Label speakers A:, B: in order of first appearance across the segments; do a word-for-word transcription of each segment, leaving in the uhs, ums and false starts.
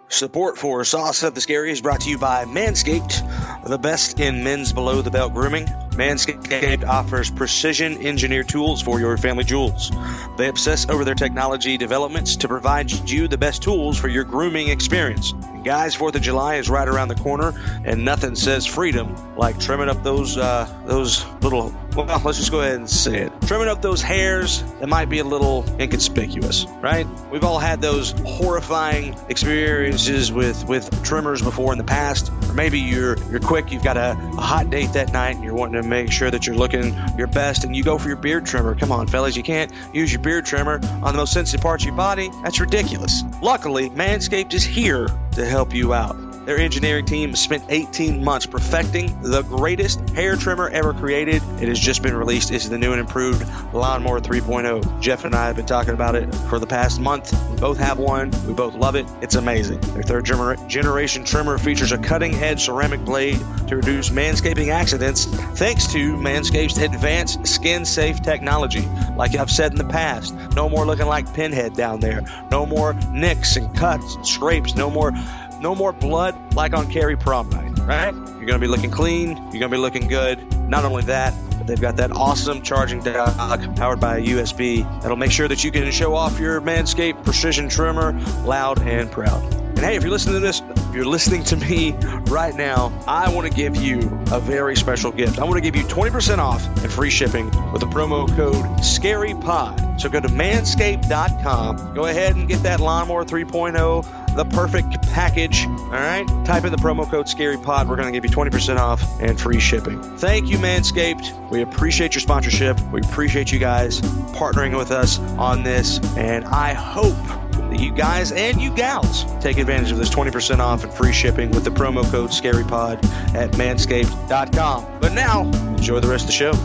A: Support for Sauce Up the Scary is brought to you by Manscaped, the best in men's below-the-belt grooming. Manscaped offers precision-engineered tools for your family jewels. They obsess over their technology developments to provide you the best tools for your grooming experience. And guys, fourth of July is right around the corner, and nothing says freedom like trimming up those uh, those little, well, let's just go ahead and say it. Trimming up those hairs that might be a little inconspicuous, right? We've all had those horrifying experiences with, with trimmers before in the past. Or maybe you're you're quick, you've got a, a hot date that night, and you're wanting to make sure that you're looking your best, and you go for your beard trimmer. Come on, fellas, you can't use your beard trimmer on the most sensitive parts of your body. That's ridiculous. Luckily, Manscaped is here to help you out. Their engineering team spent eighteen months perfecting the greatest hair trimmer ever created. It has just been released. It's the new and improved Lawnmower three point oh. Jeff and I have been talking about it for the past month. We both have one. We both love it. It's amazing. Their third gener- generation trimmer features a cutting-edge ceramic blade to reduce manscaping accidents thanks to Manscaped's advanced skin-safe technology. Like I've said in the past, no more looking like Pinhead down there. No more nicks and cuts and scrapes. No more... No more blood like on Carrie prom night, right? You're going to be looking clean. You're going to be looking good. Not only that, but they've got that awesome charging dock powered by a U S B that'll make sure that you can show off your Manscaped precision trimmer loud and proud. And hey, if you're listening to this, if you're listening to me right now, I want to give you a very special gift. I want to give you twenty percent off and free shipping with the promo code ScaryPod. So go to manscaped dot com. Go ahead and get that Lawnmower three point oh, the perfect package. All right? Type in the promo code ScaryPod. We're going to give you twenty percent off and free shipping. Thank you, Manscaped. We appreciate your sponsorship. We appreciate you guys partnering with us on this. And I hope that you guys and you gals take advantage of this twenty percent off and free shipping with the promo code ScaryPod at manscaped dot com. But now, enjoy the rest of the show.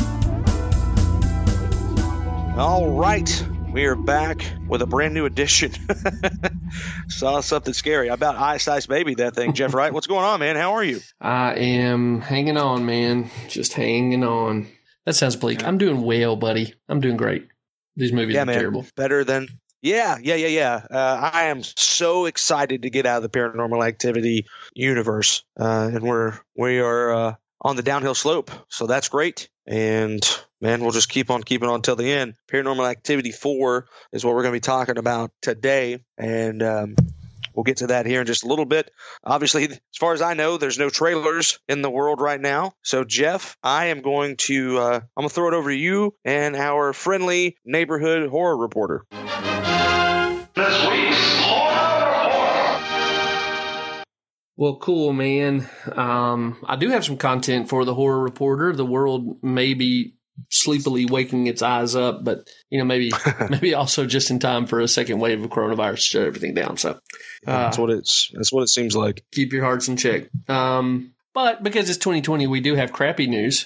A: All right. We are back with a brand new edition. Saw something scary. I about eye-sized baby that thing. Jeff Wright, what's going on, man? How are you?
B: I am hanging on, man. Just hanging on. That sounds bleak. I'm doing well, buddy. I'm doing great. These movies
A: yeah,
B: are
A: man.
B: terrible.
A: Better than... Yeah, yeah, yeah, yeah. Uh, I am so excited to get out of the Paranormal Activity universe. Uh, and we're, we are uh, on the downhill slope. So that's great. And... man, we'll just keep on keeping on till the end. Paranormal Activity four is what we're going to be talking about today, and um, we'll get to that here in just a little bit. Obviously, as far as I know, there's no trailers in the world right now. So, Jeff, I am going to uh, I'm going to throw it over to you and our friendly neighborhood horror reporter.
C: This week's horror report.
B: Well, cool, man. Um, I do have some content for the horror reporter. The world may be sleepily waking its eyes up, but you know, maybe maybe also just in time for a second wave of coronavirus to shut everything down. So uh,
A: that's what it's that's what it seems like.
B: Keep your hearts in check. Um, but because it's twenty twenty, we do have crappy news.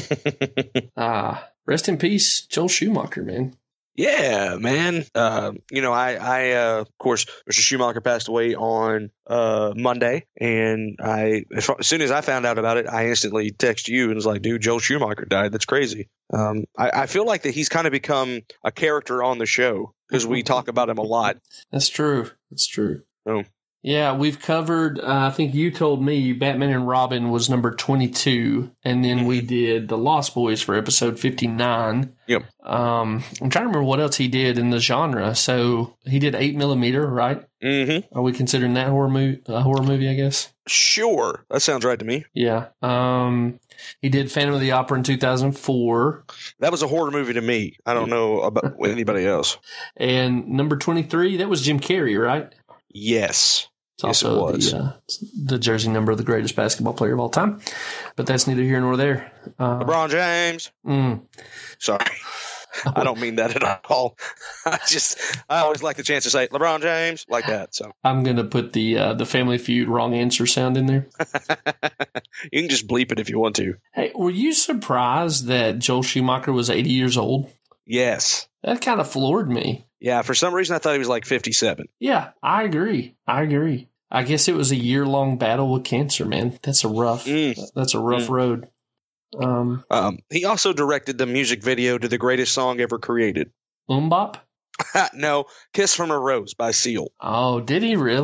B: uh, rest in peace, Joel Schumacher, man.
A: Yeah, man. Uh, you know, I, I uh, of course, Mister Schumacher passed away on uh, Monday, and I, as soon as I found out about it, I instantly texted you and was like, "Dude, Joel Schumacher died. That's crazy." Um, I, I feel like that he's kind of become a character on the show because we talk about him a lot.
B: That's true. That's true.
A: Oh.
B: Yeah, we've covered, uh, I think you told me Batman and Robin was number twenty-two, and then we did The Lost Boys for episode fifty-nine.
A: Yep.
B: Um, I'm trying to remember what else he did in the genre. So he did eight millimeter, right?
A: Mm-hmm.
B: Are we considering that horror movie, a horror movie, I guess?
A: Sure. That sounds right to me.
B: Yeah. Um, he did Phantom of the Opera in two thousand four.
A: That was a horror movie to me. I don't know about anybody else.
B: And number twenty-three, that was Jim Carrey, right?
A: Yes.
B: It's also
A: yes, it was.
B: The, uh, the jersey number of the greatest basketball player of all time. But that's neither here nor there. Uh,
A: LeBron James.
B: Mm.
A: Sorry. I don't mean that at all. I just, I always like the chance to say LeBron James like that. So
B: I'm going to put the uh, the Family Feud wrong answer sound in there.
A: You can just bleep it if you want to.
B: Hey, were you surprised that Joel Schumacher was eighty years old?
A: Yes.
B: That kind of floored me.
A: Yeah, for some reason I thought he was like fifty-seven.
B: Yeah, I agree. I agree. I guess it was a year-long battle with cancer, man. That's a rough, mm. that's a rough mm. road. Um,
A: um, he also directed the music video to the greatest song ever created.
B: MMMBop?
A: No, Kiss from a Rose by Seal.
B: Oh, did he really?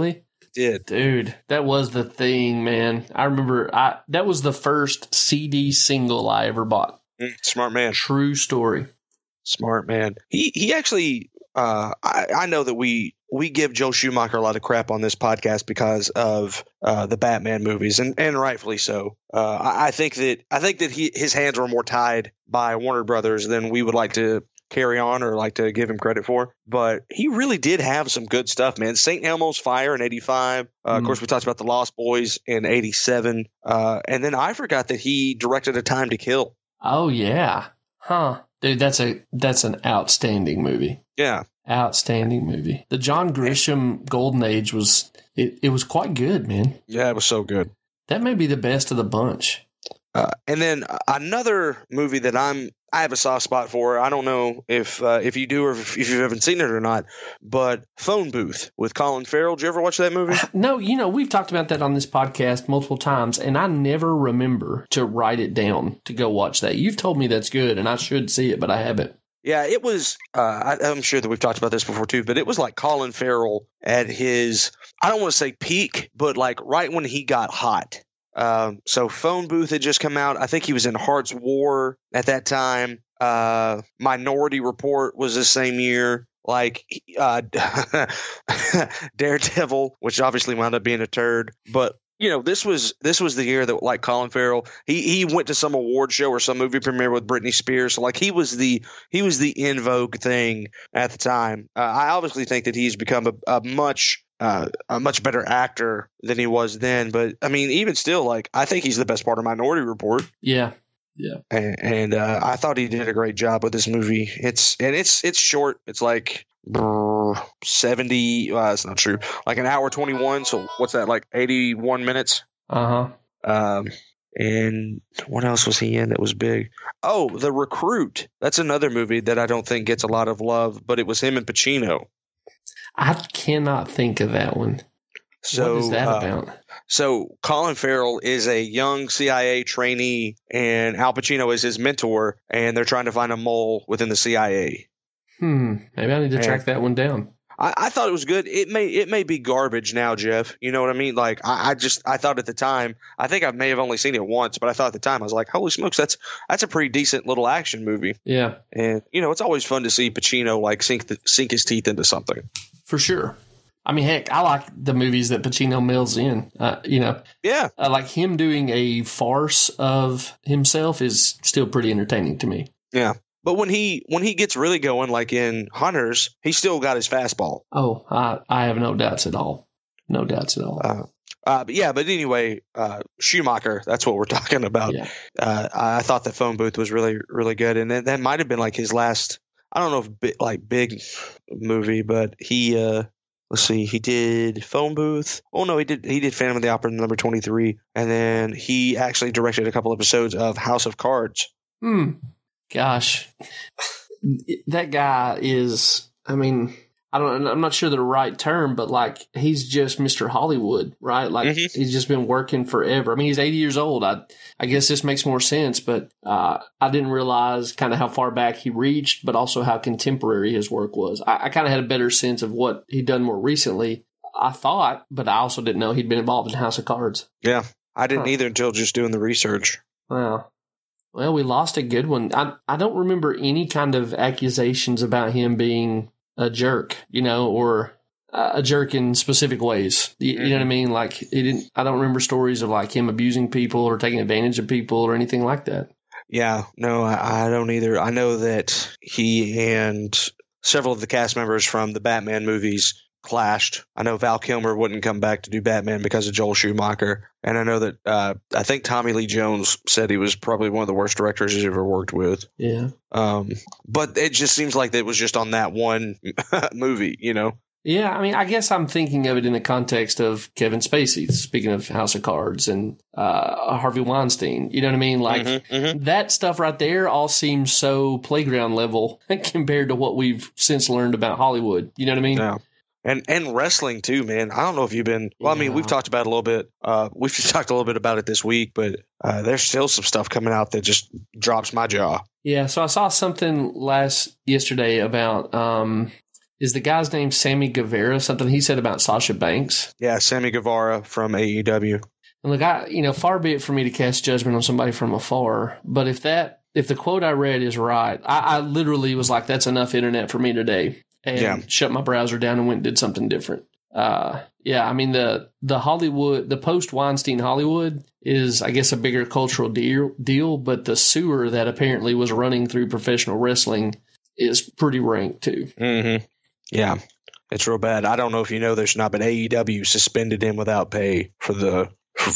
A: did.
B: Dude, that was the thing, man. I remember I that was the first C D single I ever bought.
A: Mm, smart man.
B: True story.
A: Smart man. He he actually uh I, I know that we we give Joel Schumacher a lot of crap on this podcast because of uh the Batman movies, and, and rightfully so. Uh I, I think that I think that he his hands were more tied by Warner Brothers than we would like to carry on or like to give him credit for. But he really did have some good stuff, man. Saint Elmo's Fire in eighty-five. Uh, mm. Of course, we talked about The Lost Boys in eighty-seven. Uh, and then I forgot that he directed A Time to Kill.
B: Oh, yeah. Huh. Dude, that's a that's an outstanding movie.
A: Yeah.
B: Outstanding movie. The John Grisham Golden Age was, it, it was quite good, man.
A: Yeah, it was so good.
B: That may be the best of the bunch.
A: Uh, and then another movie that I'm I have a soft spot for. I don't know if uh, if you do or if, if you haven't seen it or not, but Phone Booth with Colin Farrell. Did you ever watch that movie?
B: No, you know, we've talked about that on this podcast multiple times, and I never remember to write it down to go watch that. You've told me that's good, and I should see it, but I haven't.
A: Yeah, it was uh, – I'm sure that we've talked about this before too, but it was like Colin Farrell at his – I don't want to say peak, but like right when he got hot. Um, so Phone Booth had just come out. I think he was in Heart's War at that time. Uh, Minority Report was the same year. Like uh, Daredevil, which obviously wound up being a turd. But you know, this was this was the year that like Colin Farrell, he he went to some award show or some movie premiere with Britney Spears. So like he was the he was the in vogue thing at the time. Uh, I obviously think that he's become a, a much Uh, a much better actor than he was then. But, I mean, even still, like, I think he's the best part of Minority Report.
B: Yeah. Yeah.
A: And, and uh, I thought he did a great job with this movie. It's and it's it's short. It's like brr, seventy. Well, that's not true. Like an hour twenty-one. So what's that? Like eighty-one minutes.
B: Uh huh.
A: Um, and what else was he in that was big? Oh, The Recruit. That's another movie that I don't think gets a lot of love, but it was him and Pacino.
B: I cannot think of that one.
A: So,
B: what is that
A: uh,
B: about?
A: So Colin Farrell is a young C I A trainee, and Al Pacino is his mentor, and they're trying to find a mole within the C I A.
B: Hmm. Maybe I need to and track that one down.
A: I, I thought it was good. It may it may be garbage now, Jeff. You know what I mean? Like I, I just I thought at the time. I think I may have only seen it once, but I thought at the time I was like, "Holy smokes, that's that's a pretty decent little action movie."
B: Yeah.
A: And you know, it's always fun to see Pacino like sink the, sink his teeth into something.
B: For sure. I mean, heck, I like the movies that Pacino mails in. Uh, you know,
A: yeah,
B: uh, like him doing a farce of himself is still pretty entertaining to me.
A: Yeah, but when he when he gets really going, like in Hunters, he still got his fastball.
B: Oh, I, I have no doubts at all. No doubts at all.
A: Uh, uh, but yeah, but anyway, uh, Schumacher, that's what we're talking about.
B: Yeah.
A: Uh, I thought the Phone Booth was really, really good, and that, that might have been like his last. I don't know if bi- like big movie, but he uh, let's see, he did Phone Booth. Oh no, he did he did Phantom of the Opera number twenty-three, and then he actually directed a couple episodes of House of Cards.
B: Hmm. Gosh, that guy is. I mean, I don't. I'm not sure the right term, but like he's just Mister Hollywood, right? Like mm-hmm. he's just been working forever. I mean, he's eighty years old. I I guess this makes more sense, but uh, I didn't realize kind of how far back he reached, but also how contemporary his work was. I, I kind of had a better sense of what he'd done more recently. I thought, but I also didn't know he'd been involved in House of Cards.
A: Yeah, I didn't
B: huh.
A: either until just doing the research.
B: Wow. Well, we lost a good one. I I don't remember any kind of accusations about him being a jerk, you know, or uh, a jerk in specific ways. You, mm-hmm. you know what I mean? Like, he didn't. I don't remember stories of like him abusing people or taking advantage of people or anything like that.
A: Yeah, no, I, I don't either. I know that he and several of the cast members from the Batman movies clashed. I know Val Kilmer wouldn't come back to do Batman because of Joel Schumacher. And I know that uh, I think Tommy Lee Jones said he was probably one of the worst directors he's ever worked with.
B: Yeah.
A: Um, but it just seems like it was just on that one movie, you know?
B: Yeah, I mean, I guess I'm thinking of it in the context of Kevin Spacey, speaking of House of Cards, and uh, Harvey Weinstein. You know what I mean? Like,
A: mm-hmm, mm-hmm.
B: that stuff right there all seems so playground level compared to what we've since learned about Hollywood. You know what I mean?
A: Yeah. And and wrestling too, man. I don't know if you've been. Well, yeah. I mean, we've talked about it a little bit. Uh, we've just talked a little bit about it this week, but uh, there's still some stuff coming out that just drops my jaw.
B: Yeah. So I saw something last yesterday about um, is the guy's name Sammy Guevara, something he said about Sasha Banks.
A: Yeah, Sammy Guevara from A E W.
B: And look, I, you know, far be it for me to cast judgment on somebody from afar, but if that, if the quote I read is right, I, I literally was like, that's enough internet for me today, and
A: Yeah.
B: shut my browser down and went and did something different. Uh, yeah, I mean, the, the Hollywood, the post-Weinstein Hollywood is, I guess, a bigger cultural deal, deal, but the sewer that apparently was running through professional wrestling is pretty rank too.
A: Mm-hmm. Yeah, it's real bad. I don't know if you know this or not, but A E W suspended him without pay for the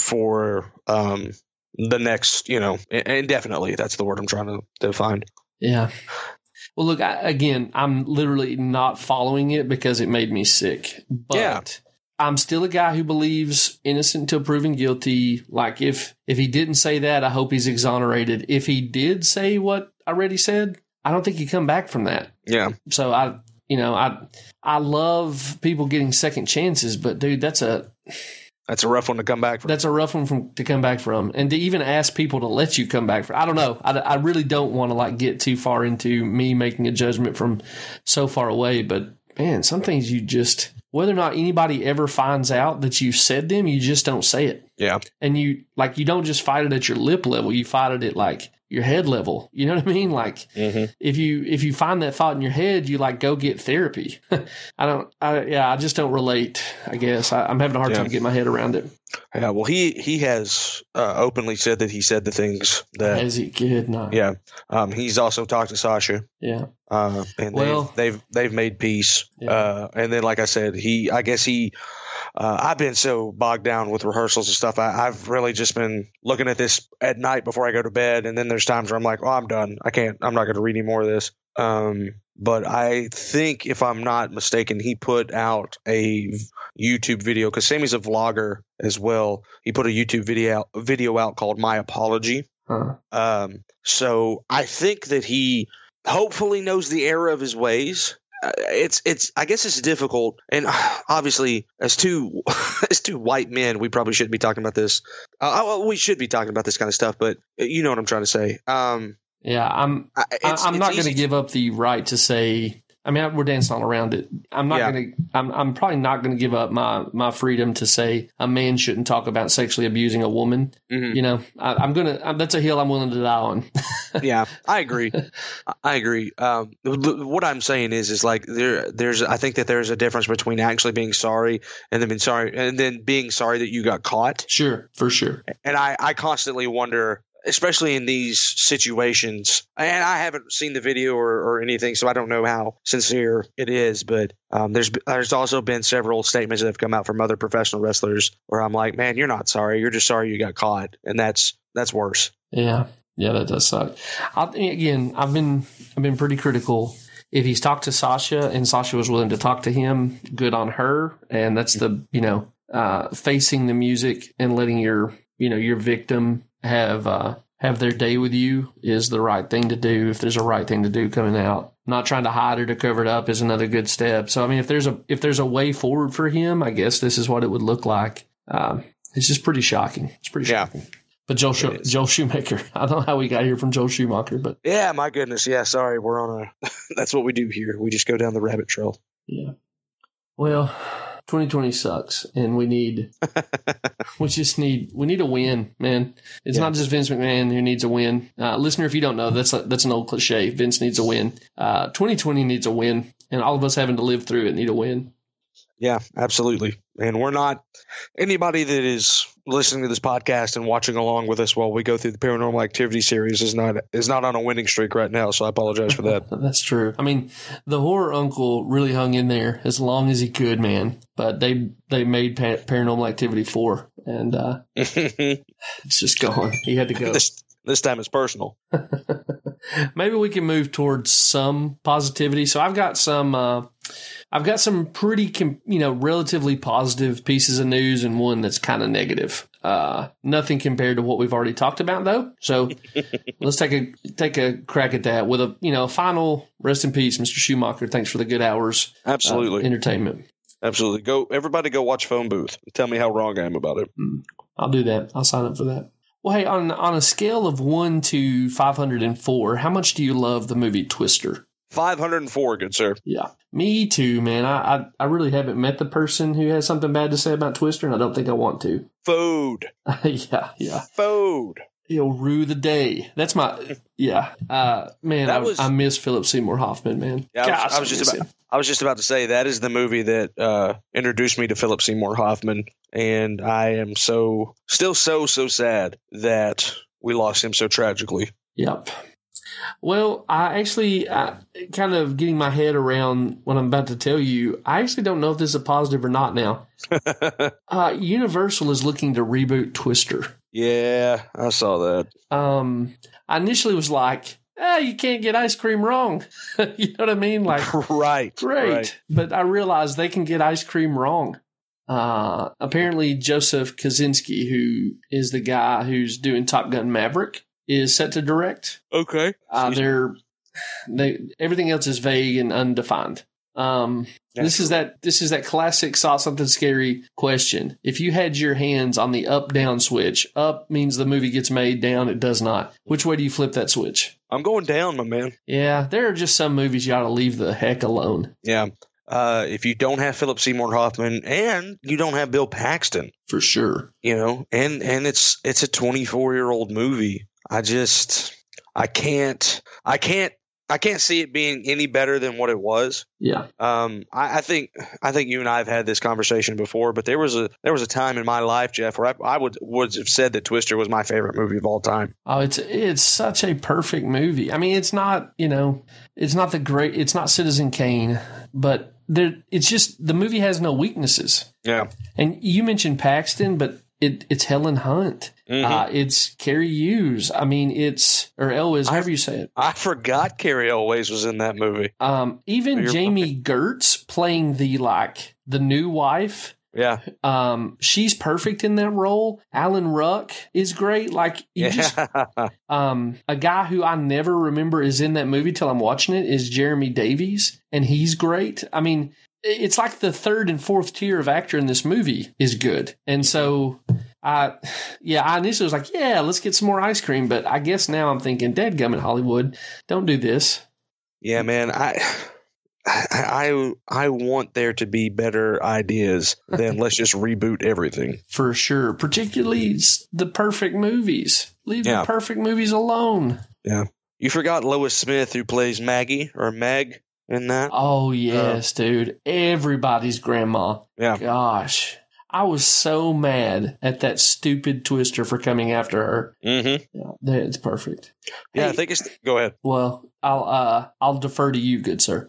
A: for um the next, you know, indefinitely. That's the word I'm trying to, to find.
B: Yeah. Well, look, I, again, I'm literally not following it because it made me sick. But
A: Yeah.
B: I'm still a guy who believes innocent until proven guilty. Like, if if he didn't say that, I hope he's exonerated. If he did say what I already said, I don't think he'd come back from that.
A: Yeah.
B: So I, you know, I I love people getting second chances, but dude, that's a
A: That's a rough one to come back from.
B: that's a rough one from to come back from, and to even ask people to let you come back from. I don't know. I, I really don't want to like get too far into me making a judgment from so far away, but man, some things you just, whether or not anybody ever finds out that you said them, you just don't say it.
A: Yeah.
B: And you like, you don't just fight it at your lip level, you fight it at like your head level. You know what I mean? Like
A: Mm-hmm.
B: if you, if you find that thought in your head, you like go get therapy. I don't, I, yeah, I just don't relate, I guess. I, I'm having a hard
A: Yeah.
B: time getting my head around it.
A: Yeah. Well, he he has uh, openly said that he said the things that.
B: As he could not.
A: Yeah. Um. He's also talked to Sasha.
B: Yeah.
A: Uh. And
B: Well-
A: they've they've they've made peace.
B: Yeah.
A: Uh. And then, like I said, he. I guess he. Uh, I've been so bogged down with rehearsals and stuff. I, I've really just been looking at this at night before I go to bed, and then there's times where I'm like, "Oh, I'm done. I can't. I'm not going to read any more of this." Um, but I think, if I'm not mistaken, he put out a YouTube video because Sammy's a vlogger as well. He put a YouTube video video out called "My Apology."
B: Huh.
A: Um, so I think that he hopefully knows the error of his ways. Uh, it's it's I guess it's difficult, and obviously as two as two white men, we probably shouldn't be talking about this. Uh, well, we should be talking about this kind of stuff, but you know what I'm trying to say. Um,
B: Yeah, I'm.
A: I-
B: I,
A: it's-
B: I'm
A: it's
B: not going to
A: easy-
B: give up the right to say. I mean, we're dancing all around it. I'm not
A: Yeah.
B: going to. I'm. I'm probably not going to give up my my freedom to say a man shouldn't talk about sexually abusing a woman.
A: Mhm.
B: You know, I, I'm gonna. I, that's a hill I'm willing to die on.
A: Yeah, I agree. I agree. Um, what I'm saying is, is like there, there's. I think that there's a difference between actually being sorry and then being sorry, and then being sorry that you got caught.
B: Sure, for sure.
A: And I, I constantly wonder, especially in these situations, and I haven't seen the video or, or anything, so I don't know how sincere it is. But um, there's there's also been several statements that have come out from other professional wrestlers where I'm like, man, you're not sorry, you're just sorry you got caught, and that's that's worse.
B: Yeah, yeah, that does suck. I, again, I've been I've been pretty critical. If he's talked to Sasha and Sasha was willing to talk to him, good on her. And that's the, you know, uh, facing the music and letting your, you know, your victim have uh, have their day with you is the right thing to do. If there's a right thing to do coming out, not trying to hide it or cover it up is another good step. So I mean, if there's a if there's a way forward for him, I guess this is what it would look like. Um, it's just pretty shocking. It's pretty
A: Yeah.
B: shocking. But Joel Schu-
A: is.
B: Joel Schumacher, I don't know how we got here from Joel Schumacher, but
A: Yeah, my goodness. Yeah, sorry, we're on a. That's what we do here. We just go down the rabbit trail.
B: yeah. Well, twenty twenty sucks, and we need we just need we need a win, man. It's
A: Yeah.
B: not just Vince McMahon who needs a win. Uh, listener, if you don't know, that's a, that's an old cliche. Vince needs a win. Uh, twenty twenty needs a win, and all of us having to live through it need a win.
A: Yeah, absolutely. And we're not anybody that is listening to this podcast and watching along with us while we go through the Paranormal Activity series is not is not on a winning streak right now. So I apologize for that.
B: That's true. I mean, the horror uncle really hung in there as long as he could, man. But they they made pa- Paranormal Activity four, and uh, it's just gone. He had to go.
A: this this time it's personal.
B: Maybe we can move towards some positivity. So I've got some, uh, I've got some pretty, com- you know, relatively positive pieces of news and one that's kind of negative. Uh, nothing compared to what we've already talked about though. So let's take a, take a crack at that with a, you know, final rest in peace, Mister Schumacher. Thanks for the good hours.
A: Absolutely.
B: Uh, entertainment.
A: Absolutely. Go everybody go watch Phone Booth. Tell me how wrong I am about it.
B: I'll do that. I'll sign up for that. Well, hey, on on a scale of one to five hundred and four, how much do you love the movie Twister?
A: five hundred four, good sir.
B: Yeah. Me too, man. I, I, I really haven't met the person who has something bad to say about Twister, and I don't think I want to.
A: Food.
B: yeah, yeah.
A: Food.
B: He'll rue the day. That's my, yeah. Uh, man,
A: That
B: I,
A: was-
B: I miss Philip Seymour Hoffman, man.
A: Yeah, I was,
B: Gosh,
A: I was just
B: miss
A: about.
B: him.
A: I was just about to say that is the movie that uh, introduced me to Philip Seymour Hoffman, and I am so still so so sad that we lost him so tragically.
B: Yep. Well, I actually, uh, kind of getting my head around what I'm about to tell you, I actually don't know if this is a positive or not now. uh, Universal is looking to reboot Twister.
A: Yeah, I saw that.
B: Um, I initially was like, ah, you can't get ice cream wrong. You know what I mean? Like,
A: Right.
B: great.
A: Right.
B: But I realized they can get ice cream wrong. Uh, apparently, Joseph Kosinski, who is the guy who's doing Top Gun Maverick, is set to direct.
A: Okay.
B: Uh, they're they everything else is vague and undefined. Um, this is that this is that classic saw something scary question. If you had your hands on the up down switch, up means the movie gets made, down it does not. Which way do you flip that switch?
A: I'm going down, my man.
B: Yeah, there are just some movies you ought to leave the heck alone.
A: Yeah. Uh, if you don't have Philip Seymour Hoffman and you don't have Bill Paxton,
B: For sure.
A: you know, and and it's it's a twenty-four year old movie. I just I can't I can't I can't see it being any better than what it was.
B: Yeah.
A: Um, I, I think I think you and I have had this conversation before, but there was a there was a time in my life, Jeff, where I, I would would have said that Twister was my favorite movie of all time.
B: Oh, it's it's such a perfect movie. I mean, it's not, you know, it's not the great, it's not Citizen Kane, but there, it's just the movie has no weaknesses.
A: Yeah,
B: And you mentioned Paxton, but it, it's Helen Hunt.
A: Mhm.
B: Uh, it's Carrie Hughes. I mean, it's, or Elwes, however you say it.
A: I forgot Carrie Elways was in that movie.
B: Um, even
A: You're
B: Jamie Gertz playing the, like, the new wife.
A: Yeah,
B: Um, she's perfect in that role. Alan Ruck is great. Like, you just,
A: yeah,
B: um, a guy who I never remember is in that movie till I'm watching it is Jeremy Davies, and he's great. I mean, it's like the third and fourth tier of actor in this movie is good. And so I, yeah, I initially was like, yeah, let's get some more ice cream. But I guess now I'm thinking, dadgummit, Hollywood, don't do this.
A: yeah, man. I. I I want there to be better ideas than let's just reboot everything.
B: For sure. Particularly s- the perfect movies. Leave
A: Yeah.
B: the perfect movies alone.
A: Yeah, you forgot Lois Smith, who plays Maggie or Meg in that.
B: Oh, yes, dude. Everybody's grandma.
A: Yeah,
B: Gosh. I was so mad at that stupid Twister for coming after her.
A: mm-hmm.
B: Yeah, that- it's perfect.
A: Yeah, I
B: Hey,
A: think it's. Go ahead.
B: well, I'll uh, I'll defer to you, good sir.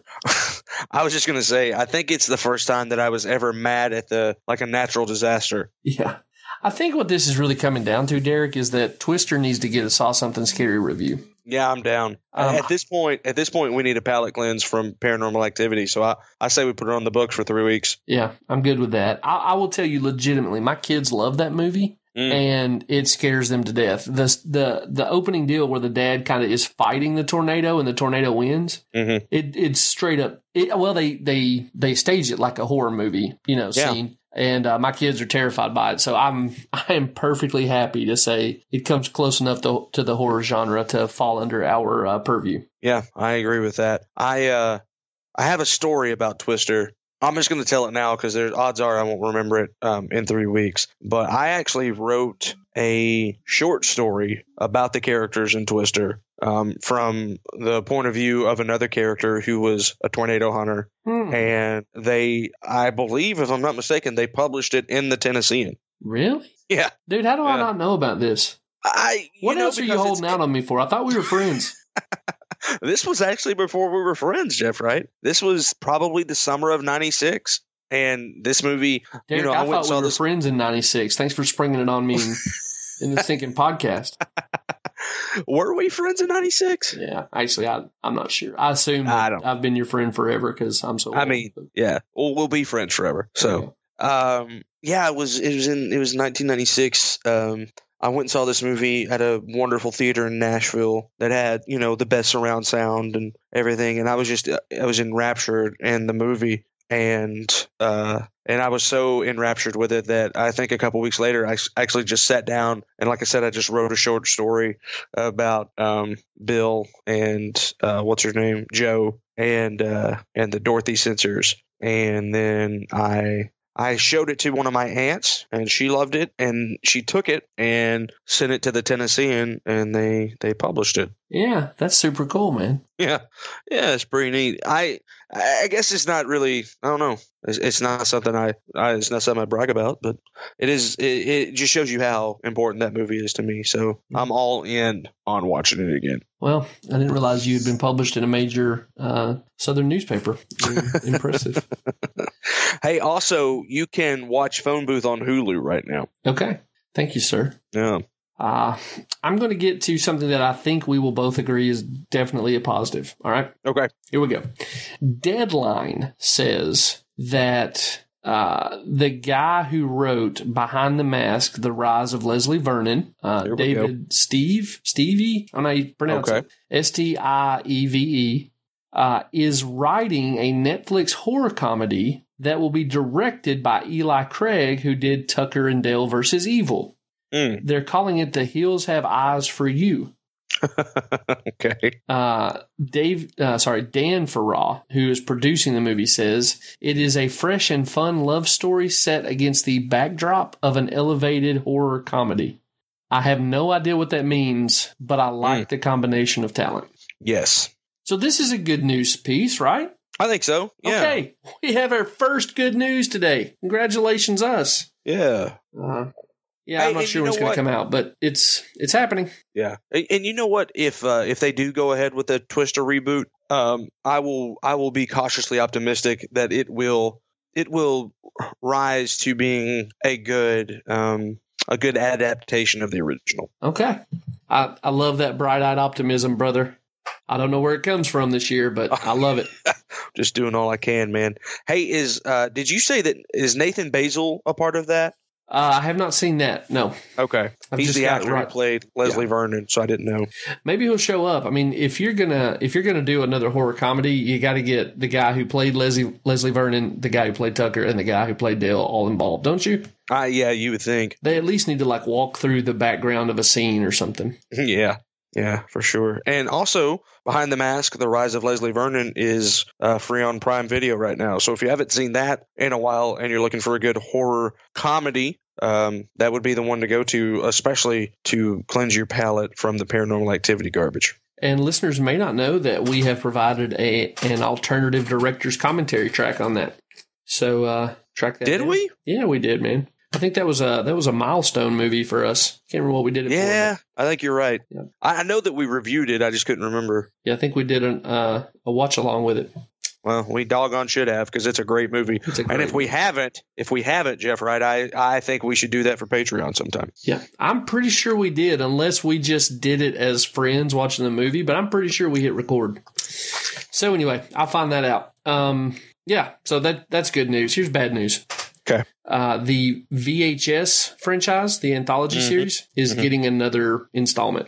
A: I was just gonna say, I think it's the first time that I was ever mad at the like a natural disaster.
B: Yeah, I think what this is really coming down to, Derek, is that Twister needs to get a Saw Something Scary review.
A: Yeah, I'm down.
B: Um,
A: at this point, at this point, we need a palate cleanse from Paranormal Activity. So I, I say we put it on the books for three weeks.
B: Yeah, I'm good with that. I, I will tell you legitimately, my kids love that movie.
A: Mm.
B: And it scares them to death. The the the opening deal where the dad kind of is fighting the tornado and the tornado wins.
A: Mm-hmm.
B: It it's straight up. It, well, they they they stage it like a horror movie, you know,
A: Yeah.
B: scene. And uh, my kids are terrified by it. So I'm I am perfectly happy to say it comes close enough to, to the horror genre to fall under our uh, purview.
A: Yeah, I agree with that. I uh, I have a story about Twister. I'm just going to tell it now because there's odds are I won't remember it um, in three weeks. But I actually wrote a short story about the characters in Twister um, from the point of view of another character who was a tornado hunter.
B: Hmm.
A: And they, I believe, if I'm not mistaken, they published it in the Tennessean.
B: Really?
A: Yeah.
B: Dude, how do I
A: Yeah.
B: not know about this?
A: I, you
B: What
A: know,
B: else are you
A: because
B: holding
A: it's-
B: out on me for? I thought we were friends.
A: This was actually before we were friends, Jeff, right? This was probably the summer of ninety-six. And this movie,
B: Derek,
A: you know, I,
B: I,
A: went
B: thought
A: and saw
B: we were
A: this.
B: friends in ninety-six. Thanks for springing it on me in, in the stinking podcast.
A: Were we friends in ninety-six?
B: Yeah, actually, I, I'm not sure. I assume
A: I
B: that
A: don't-
B: I've been your friend forever because I'm so
A: I
B: old.
A: mean, yeah. Well, we'll be friends forever. So, um, yeah, it was, it was in, it was nineteen ninety-six. Um, I went and saw this movie at a wonderful theater in Nashville that had, you know, the best surround sound and everything. And I was just, I was enraptured in the movie. and uh, and I was so enraptured with it that I think a couple weeks later I s- actually just sat down and, like I said, I just wrote a short story about um, Bill and uh, what's her name, Joe, and uh, and the Dorothy sensors, and then I. I showed it to one of my aunts, and she loved it, and she took it and sent it to the Tennessean, and they, they published it.
B: Yeah, that's super cool, man.
A: Yeah, yeah, it's pretty neat. I I guess it's not really. I don't know. It's, it's not something I, I. It's not something I brag about, but it is. It, it just shows you how important that movie is to me. So I'm all in on watching it again.
B: Well, I didn't realize you had been published in a major uh, Southern newspaper. Impressive.
A: Hey, also, you can watch Phone Booth on Hulu right now.
B: Okay, thank you, sir.
A: Yeah.
B: Uh, I'm going to get to something that I think we will both agree is definitely a positive. All right.
A: Okay.
B: Here we go. Deadline says that uh, the guy who wrote Behind the Mask, The Rise of Leslie Vernon, uh, David go. Steve, Stevie, I don't know how you pronounce
A: okay.
B: it, S T I E V E, uh, is writing a Netflix horror comedy that will be directed by Eli Craig, who did Tucker and Dale versus Evil. Mm. They're calling it The Hills Have Eyes for You.
A: Okay.
B: Uh, Dave, uh, sorry, Dan Farrar, who is producing the movie, says it is a fresh and fun love story set against the backdrop of an elevated horror comedy. I have no idea what that means, but I like mm. the combination of talent.
A: Yes.
B: So this is a good news piece, right?
A: I think so. Yeah.
B: Okay. We have our first good news today. Congratulations, us.
A: Yeah.
B: Uh, Yeah, I'm not hey, sure when it's going to come out, but it's it's happening.
A: Yeah, and, and you know what? If uh, if they do go ahead with the Twister reboot, um, I will I will be cautiously optimistic that it will it will rise to being a good um, a good adaptation of the original.
B: Okay, I I love that bright-eyed optimism, brother. I don't know where it comes from this year, but I love it.
A: Just doing all I can, man. Hey, is uh, did you say that is Nathan Basil a part of that?
B: Uh, I have not seen that. No.
A: Okay.
B: I've
A: He's the actor
B: right.
A: who played Leslie yeah. Vernon, so I didn't know.
B: Maybe he'll show up. I mean, if you're gonna if you're gonna do another horror comedy, you got to get the guy who played Leslie Leslie Vernon, the guy who played Tucker, and the guy who played Dale all involved, don't you?
A: Uh, yeah, you would think.
B: They at least need to like walk through the background of a scene or something.
A: Yeah. Yeah, for sure. And also, Behind the Mask, The Rise of Leslie Vernon is uh, free on Prime Video right now. So if you haven't seen that in a while and you're looking for a good horror comedy, um, that would be the one to go to, especially to cleanse your palate from the Paranormal Activity garbage.
B: And listeners may not know that we have provided a an alternative director's commentary track on that. So uh, track that
A: Did
B: down.
A: we?
B: Yeah, we did, man. I think that was a that was a milestone movie for us. Can't remember what we did it
A: yeah,
B: for.
A: Yeah, I think you're right. Yeah. I, I know that we reviewed it. I just couldn't remember.
B: Yeah, I think we did an, uh, a watch along with it.
A: Well, we doggone should have because it's a great movie.
B: A great
A: and if
B: movie.
A: we haven't, if we haven't, Jeff, right, I I think we should do that for Patreon sometime.
B: Yeah, I'm pretty sure we did, unless we just did it as friends watching the movie. But I'm pretty sure we hit record. So anyway, I'll find that out. Um, yeah, so that that's good news. Here's bad news.
A: Okay.
B: Uh, the V H S franchise, the anthology mm-hmm. series, is mm-hmm. getting another installment.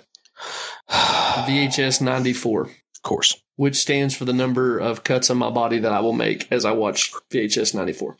B: V H S ninety-four.
A: Of course.
B: Which stands for the number of cuts on my body that I will make as I watch V H S ninety-four.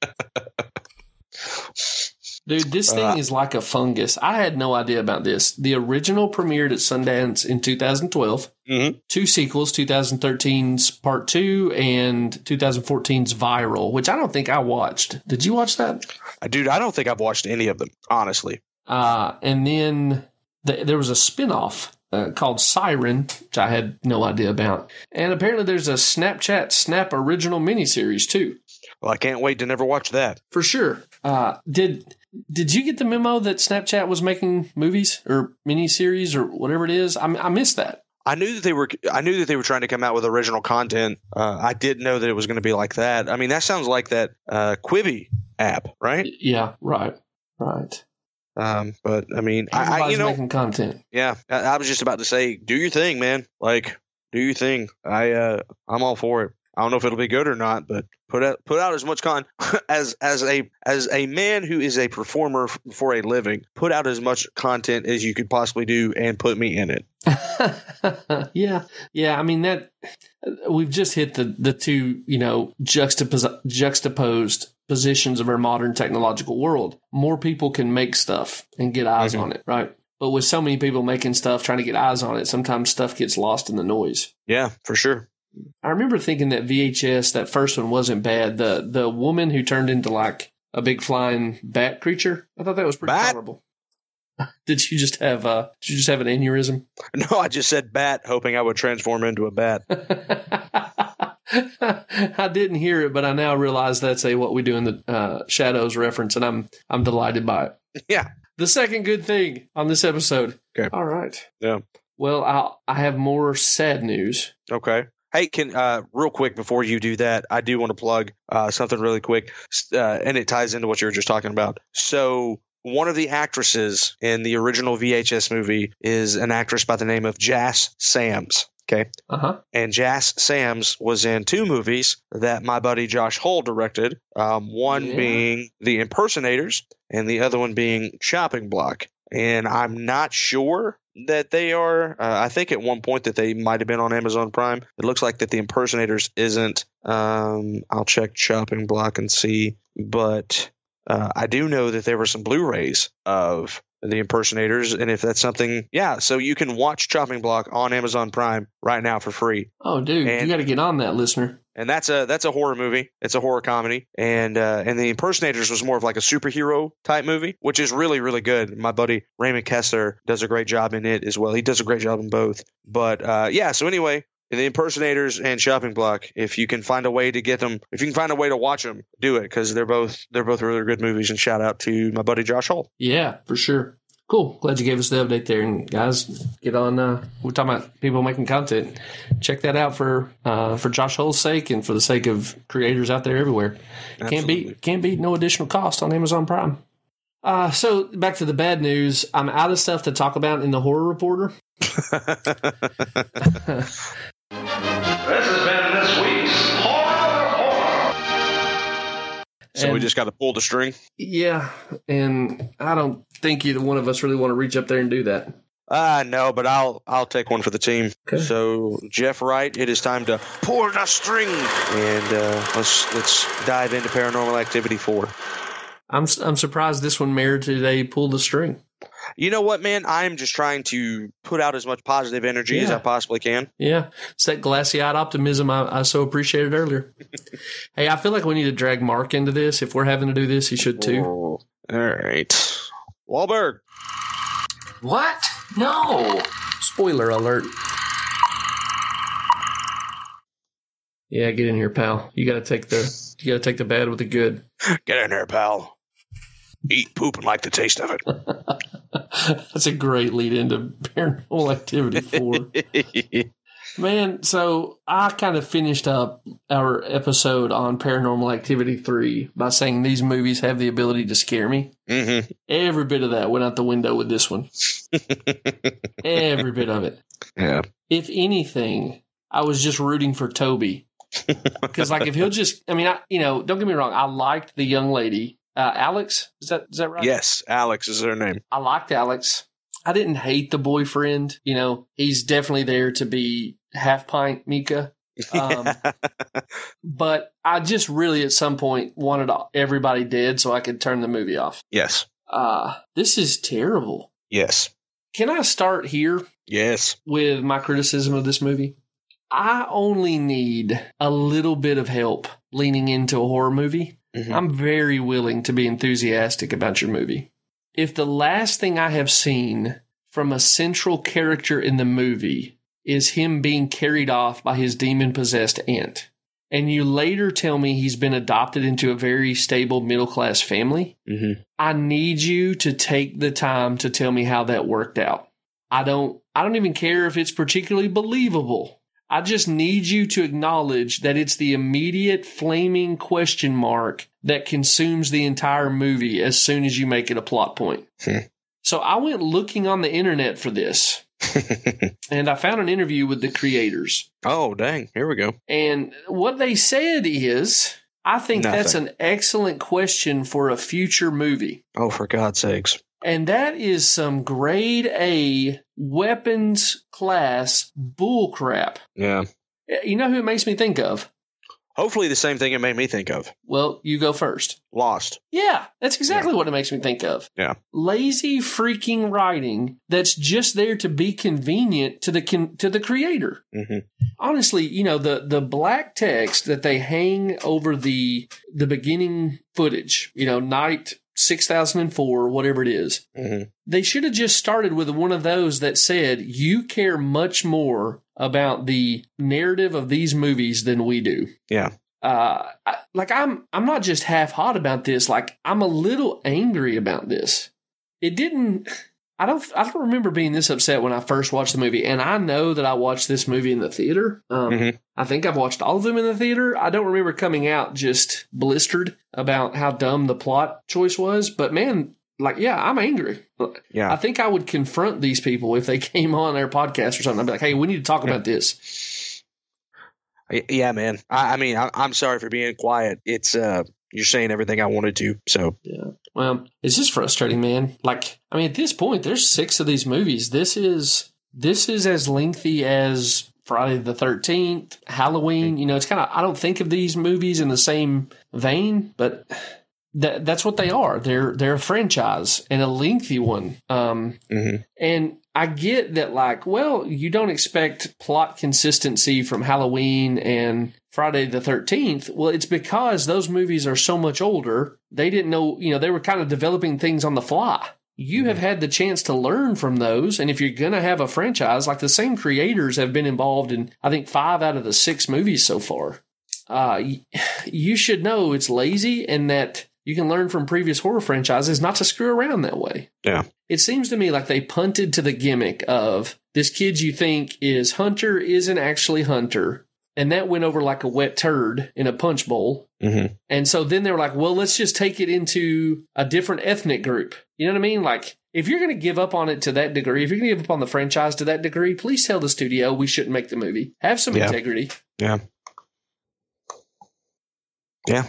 B: Dude, this thing uh, is like a fungus. I had no idea about this. The original premiered at Sundance in two thousand twelve.
A: Mm-hmm.
B: Two sequels, twenty thirteen's Part two and twenty fourteen's Viral, which I don't think I watched. Did you watch that?
A: Dude, I don't think I've watched any of them, honestly.
B: Uh, and then the, there was a spinoff uh, called Siren, which I had no idea about. And apparently there's a Snapchat Snap original miniseries, too.
A: Well, I can't wait to never watch that.
B: For sure. Uh, did did you get the memo that Snapchat was making movies or miniseries or whatever it is? I, I missed that.
A: I knew that they were. I knew that they were trying to come out with original content. Uh, I didn't know that it was going to be like that. I mean, that sounds like that uh, Quibi app, right?
B: Yeah, right, right.
A: Um, but I mean,
B: Everybody's
A: I, you know,
B: making content.
A: Yeah, I, I was just about to say, do your thing, man. Like, do your thing. I, uh, I'm all for it. I don't know if it'll be good or not, but put out put out as much con as as a as a man who is a performer f- for a living. Put out as much content as you could possibly do, and put me in it.
B: yeah, yeah. I mean that we've just hit the the two you know juxtapos- juxtaposed positions of our modern technological world. More people can make stuff and get eyes mm-hmm. on it, right? But with so many people making stuff, trying to get eyes on it, sometimes stuff gets lost in the noise.
A: Yeah, for sure.
B: I remember thinking that V H S, that first one, wasn't bad. The the woman who turned into like a big flying bat creature, I thought that was pretty
A: bat?
B: tolerable. Did you just have uh did you just have an aneurysm?
A: No, I just said bat, hoping I would transform into a bat.
B: I didn't hear it, but I now realize that's a What We Do in the uh, Shadows reference, and I'm I'm delighted by it.
A: Yeah.
B: The second good thing on this episode.
A: Okay.
B: All right.
A: Yeah.
B: Well, I I have more sad news.
A: Okay. Hey, can uh, real quick before you do that, I do want to plug uh, something really quick, uh, and it ties into what you were just talking about. So one of the actresses in the original V H S movie is an actress by the name of Jas Sams. Okay.
B: Uh-huh.
A: And Jas Sams was in two movies that my buddy Josh Hull directed, um, one yeah. being The Impersonators and the other one being Chopping Block. And I'm not sure that they are. Uh, I think at one point that they might have been on Amazon Prime. It looks like that The Impersonators isn't. Um, I'll check Chopping Block and see. But uh, I do know that there were some Blu-rays of The Impersonators, and if that's something, yeah, so you can watch Chopping Block on Amazon Prime right now for free.
B: Oh, dude, and, you got to get on that, listener.
A: And that's a that's a horror movie. It's a horror comedy, and uh, and The Impersonators was more of like a superhero type movie, which is really really good. My buddy Raymond Kessler does a great job in it as well. He does a great job in both. But uh, yeah, so anyway. The Impersonators and Chopping Block. If you can find a way to get them, if you can find a way to watch them, do it, because they're both they're both really good movies. And shout out to my buddy Josh Hull.
B: Yeah, for sure. Cool. Glad you gave us the update there. And guys, get on. Uh, we're talking about people making content. Check that out for uh, for Josh Hull's sake and for the sake of creators out there everywhere. Absolutely. Can't beat can't beat no additional cost on Amazon Prime. Uh, so back to the bad news. I'm out of stuff to talk about in the Horror Reporter.
C: This has been this week's Horror Report.
A: So and, we just got to pull the string?
B: Yeah, and I don't think either one of us really want to reach up there and do that.
A: Uh, no, but I'll I'll take one for the team. Okay. So, Jeff Wright, it is time to pull the string. And uh, let's let's dive into Paranormal Activity four.
B: I'm I'm surprised this one merited a pull the string.
A: You know what, man? I'm just trying to put out as much positive energy yeah. as I possibly can.
B: Yeah. It's that glassy-eyed optimism I, I so appreciated earlier. Hey, I feel like we need to drag Mark into this. If we're having to do this, he should too.
A: Oh, all right. Wahlberg.
D: What? No.
B: Spoiler alert. Yeah, get in here, pal. You got to take the you got to take the bad with the good.
A: Get in here, pal. Eat poop and like the taste of it.
B: That's a great lead into Paranormal Activity four. Man, so I kind of finished up our episode on Paranormal Activity three by saying these movies have the ability to scare me.
A: Mm-hmm.
B: Every bit of that went out the window with this one. Every bit of it.
A: Yeah.
B: If anything, I was just rooting for Toby. Because, like, if he'll just, I mean, I, you know, don't get me wrong, I liked the young lady. Uh, Alex, is that is that right?
A: Yes, Alex is her name.
B: I liked Alex. I didn't hate the boyfriend. You know, he's definitely there to be half pint Mika. Um, but I just really at some point wanted everybody dead so I could turn the movie off.
A: Yes.
B: Uh, this is terrible.
A: Yes.
B: Can I start here?
A: Yes.
B: With my criticism of this movie? I only need a little bit of help leaning into a horror movie. Mm-hmm. I'm very willing to be enthusiastic about your movie. If the last thing I have seen from a central character in the movie is him being carried off by his demon-possessed aunt, and you later tell me he's been adopted into a very stable middle-class family,
A: mm-hmm.
B: I need you to take the time to tell me how that worked out. I don't, I don't even care if it's particularly believable. I just need you to acknowledge that it's the immediate flaming question mark that consumes the entire movie as soon as you make it a plot point.
A: Hmm.
B: So I went looking on the internet for this. And I found an interview with the creators.
A: Oh, dang. Here we go.
B: And what they said is, I think
A: Nothing.
B: that's an excellent question for a future movie.
A: Oh, for God's sakes.
B: And that is some grade A weapons class bullcrap.
A: Yeah.
B: You know who it makes me think of?
A: Hopefully the same thing it made me think of.
B: Well, you go first.
A: Lost.
B: Yeah, that's exactly
A: Yeah.
B: what it makes me think of.
A: Yeah.
B: Lazy freaking writing that's just there to be convenient to the con- to the creator.
A: Mm-hmm.
B: Honestly, you know, the the black text that they hang over the the beginning footage, you know, night six thousand four, whatever it is.
A: Mm-hmm.
B: They should have just started with one of those that said, you care much more about the narrative of these movies than we do.
A: Yeah.
B: Uh, I, like I'm, I'm not just half hot about this. Like I'm a little angry about this. It didn't, I don't, I don't remember being this upset when I first watched the movie. And I know that I watched this movie in the theater. Um,
A: Mm-hmm.
B: I think I've watched all of them in the theater. I don't remember coming out just blistered about how dumb the plot choice was, but man, like, yeah, I'm angry.
A: Yeah.
B: I think I would confront these people if they came on their podcast or something. I'd be like, hey, we need to talk about this.
A: Yeah, man. I, I mean, I, I'm sorry for being quiet. It's, uh, you're saying everything I wanted to. So,
B: Yeah. Well, it's just frustrating, man. Like, I mean, at this point, there's six of these movies. This is, this is as lengthy as Friday the thirteenth, Halloween. You know, it's kind of, I don't think of these movies in the same vein, but that that's what they are. They're, they're a franchise and a lengthy one. Um,
A: mm-hmm.
B: And I get that, like, well, you don't expect plot consistency from Halloween and Friday the thirteenth. Well, it's because those movies are so much older. They didn't know, you know, they were kind of developing things on the fly. You have had the chance to learn from those. And if you're going to have a franchise, like the same creators have been involved in, I think, five out of the six movies so far. Uh, you should know it's lazy and that you can learn from previous horror franchises not to screw around that way.
A: Yeah.
B: It seems to me like they punted to the gimmick of this kid you think is Hunter isn't actually Hunter. And that went over like a wet turd in a punch bowl.
A: Mm-hmm.
B: And so then they were like, well, let's just take it into a different ethnic group. You know what I mean? Like, if you're going to give up on it to that degree, if you're going to give up on the franchise to that degree, please tell the studio we shouldn't make the movie. Have some
A: Yeah.
B: integrity.
A: Yeah. Yeah.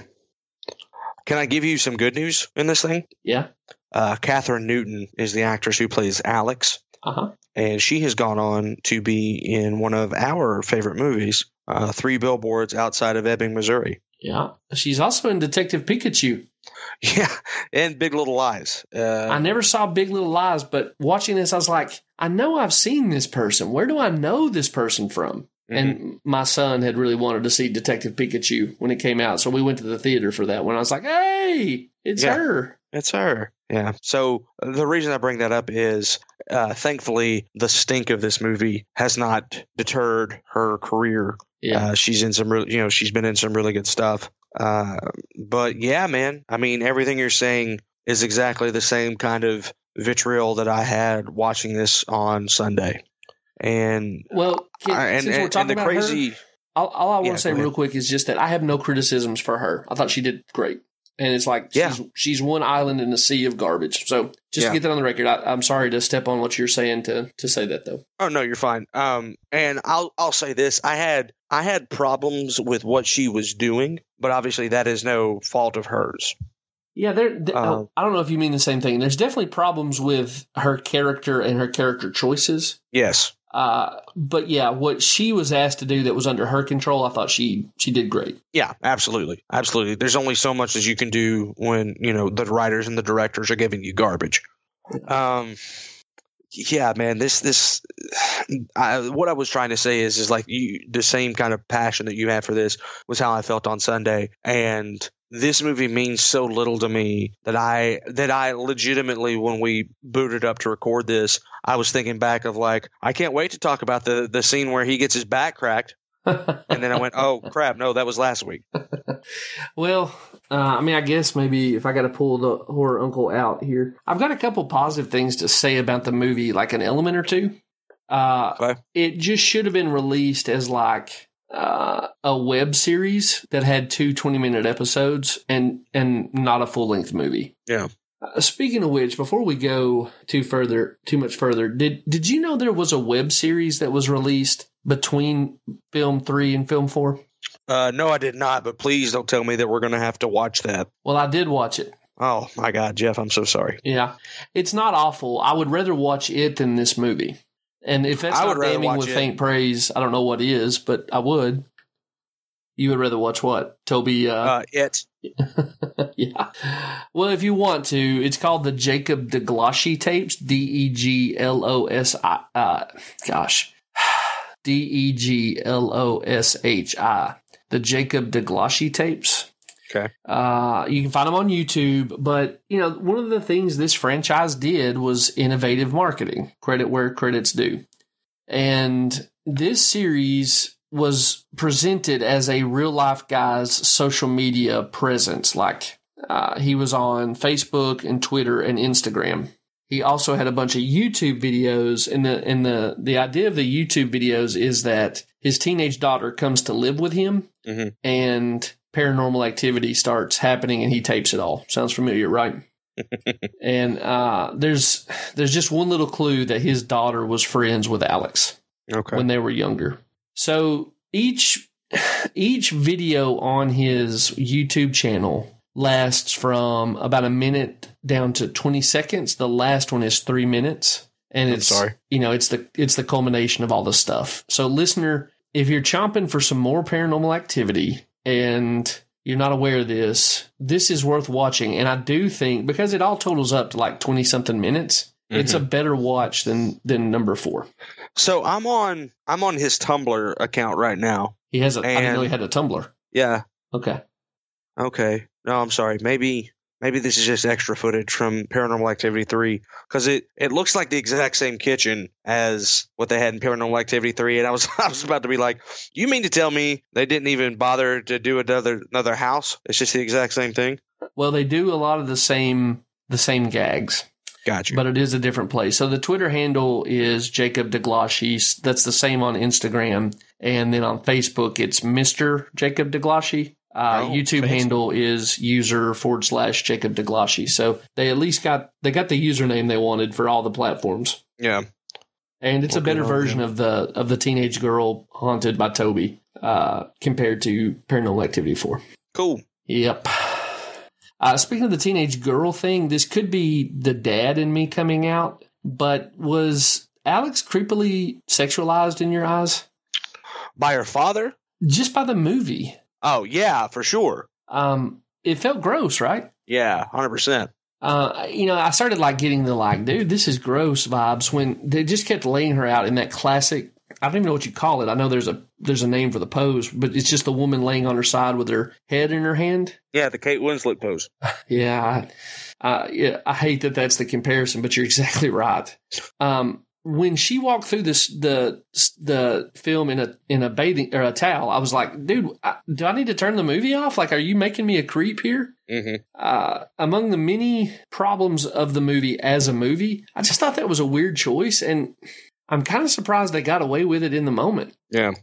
A: Can I give you some good news in this thing?
B: Yeah.
A: Uh, Catherine Newton is the actress who plays Alex,
B: Uh-huh.
A: and she has gone on to be in one of our favorite movies, uh, Three Billboards Outside of Ebbing, Missouri.
B: Yeah. She's also in Detective Pikachu.
A: Yeah, and Big Little Lies. Uh,
B: I never saw Big Little Lies, but watching this, I was like, I know I've seen this person. Where do I know this person from?
A: Mhm.
B: And my son had really wanted to see Detective Pikachu when it came out. So we went to the theater for that one. I was like, hey, it's
A: Yeah.
B: her.
A: It's her. Yeah. So the reason I bring that up is, uh, thankfully, the stink of this movie has not deterred her career.
B: Yeah.
A: Uh, she's in some, really, you know, she's been in some really good stuff. Uh, but yeah, man, I mean, everything you're saying is exactly the same kind of vitriol that I had watching this on Sunday. And,
B: Well, can,
A: I, and,
B: since we're
A: and,
B: talking
A: and the
B: about
A: crazy,
B: her, all, all I want
A: Yeah,
B: to say
A: go ahead.
B: real quick is just that I have no criticisms for her. I thought she did great. And it's like
A: Yeah.
B: she's she's one island in a sea of garbage. So just
A: Yeah.
B: to get that on the record, I, I'm sorry to step on what you're saying to to say that though.
A: oh no, you're fine. Um, and I'll, I'll say this, I had, I had problems with what she was doing, but obviously that is no fault of hers.
B: Yeah, there. th-
A: Uh,
B: I don't know if you mean the same thing. There's definitely problems with her character and her character choices.
A: Yes.
B: Uh, but yeah, what she was asked to do that was under her control, I thought she she did great.
A: Yeah, absolutely. Absolutely. There's only so much that you can do when, you know, the writers and the directors are giving you garbage. Um, yeah, man, this, this, I, what I was trying to say is, is like you, the same kind of passion that you had for this was how I felt on Sunday. And this movie means so little to me that I, that I legitimately, when we booted up to record this, I was thinking back of like, I can't wait to talk about the, the scene where he gets his back cracked. And then I went, oh crap, no, that was last week.
B: Well, uh, I mean, I guess maybe if I got to pull the horror uncle out here, I've got a couple positive things to say about the movie, like an element or two. Uh,
A: Okay.
B: It just should have been released as like uh, a web series that had two twenty minute episodes and and not a full length movie.
A: Yeah.
B: Uh, speaking of which, before we go too further, too much further, did did you know there was a web series that was released between film three and film four?
A: Uh, no, I did not, but please don't tell me that we're going to have to watch that.
B: Well, I did watch it.
A: Oh, my God, Jeff, I'm so sorry.
B: Yeah. It's not awful. I would rather watch it than this movie. And if that's
A: I
B: not
A: would rather
B: damning
A: watch
B: with
A: it.
B: faint praise, I don't know what is, but I would. You would rather watch what? Toby? Uh,
A: Uh, it.
B: yeah. Well, if you want to, it's called the Jacob DeGloshy tapes. D E G L O S I. Uh, gosh. D E G L O S H I. The Jacob DeGloshy tapes.
A: Okay.
B: Uh, you can find them on YouTube, but you know, one of the things this franchise did was innovative marketing. Credit where credit's due. And this series was presented as a real life guy's social media presence. Like uh, he was on Facebook and Twitter and Instagram. He also had a bunch of YouTube videos, and the and the the idea of the YouTube videos is that his teenage daughter comes to live with him,
A: mm-hmm.
B: and paranormal activity starts happening, and he tapes it all. Sounds familiar, right? And uh, there's there's just one little clue that his daughter was friends with Alex
A: Okay.
B: when they were younger. So each each video on his YouTube channel lasts from about a minute down to twenty seconds. The last one is three minutes. And
A: I'm
B: it's,
A: sorry.
B: you know, it's the, it's the culmination of all the stuff. So listener, if you're chomping for some more paranormal activity and you're not aware of this, this is worth watching. And I do think because it all totals up to like twenty something minutes, mm-hmm. it's a better watch than, than number four.
A: So I'm on, I'm on his Tumblr account right now.
B: He has a, I didn't
A: And-
B: know he had a Tumblr.
A: Yeah.
B: Okay.
A: Okay. No, I'm sorry. Maybe maybe this is just extra footage from Paranormal Activity three, because it, it looks like the exact same kitchen as what they had in Paranormal Activity three, and I was I was about to be like, you mean to tell me they didn't even bother to do another another house? It's just the exact same thing?
B: Well, they do a lot of the same the same gags,
A: Gotcha.
B: but it is a different place. So the Twitter handle is Jacob DeGloshy. That's the same on Instagram, and then on Facebook it's Mister Jacob DeGloshy. Uh,
A: Oh,
B: YouTube
A: fancy.
B: handle is user forward slash Jacob DeGloshy. So they at least got they got the username they wanted for all the platforms,
A: Yeah.
B: and it's a
A: Okay,
B: better
A: well,
B: version
A: yeah.
B: of the of the teenage girl haunted by Toby uh, compared to Paranormal Activity four.
A: Cool.
B: Yep. Uh, speaking of the teenage girl thing, this could be the dad in me coming out, but was Alex creepily sexualized in your eyes?
A: By her father?
B: Just by the movie.
A: Oh, yeah, for sure.
B: Um, it felt gross, right?
A: Yeah, one hundred percent.
B: Uh, you know, I started like getting the like, dude, this is gross vibes when they just kept laying her out in that classic. I don't even know what you call it. I know there's a there's a name for the pose, but it's just the woman laying on her side with her head in her hand.
A: Yeah, the Kate Winslet pose.
B: Yeah, I, uh, yeah, I hate that that's the comparison, but you're exactly right. Um, when she walked through this the the film in a in a bathing or a towel, I was like, dude, I, do I need to turn the movie off? Like, are you making me a creep here?
A: Mm-hmm.
B: Uh, among the many problems of the movie as a movie, I just thought that was a weird choice, and I'm kind of surprised they got away with it in the moment.
A: Yeah.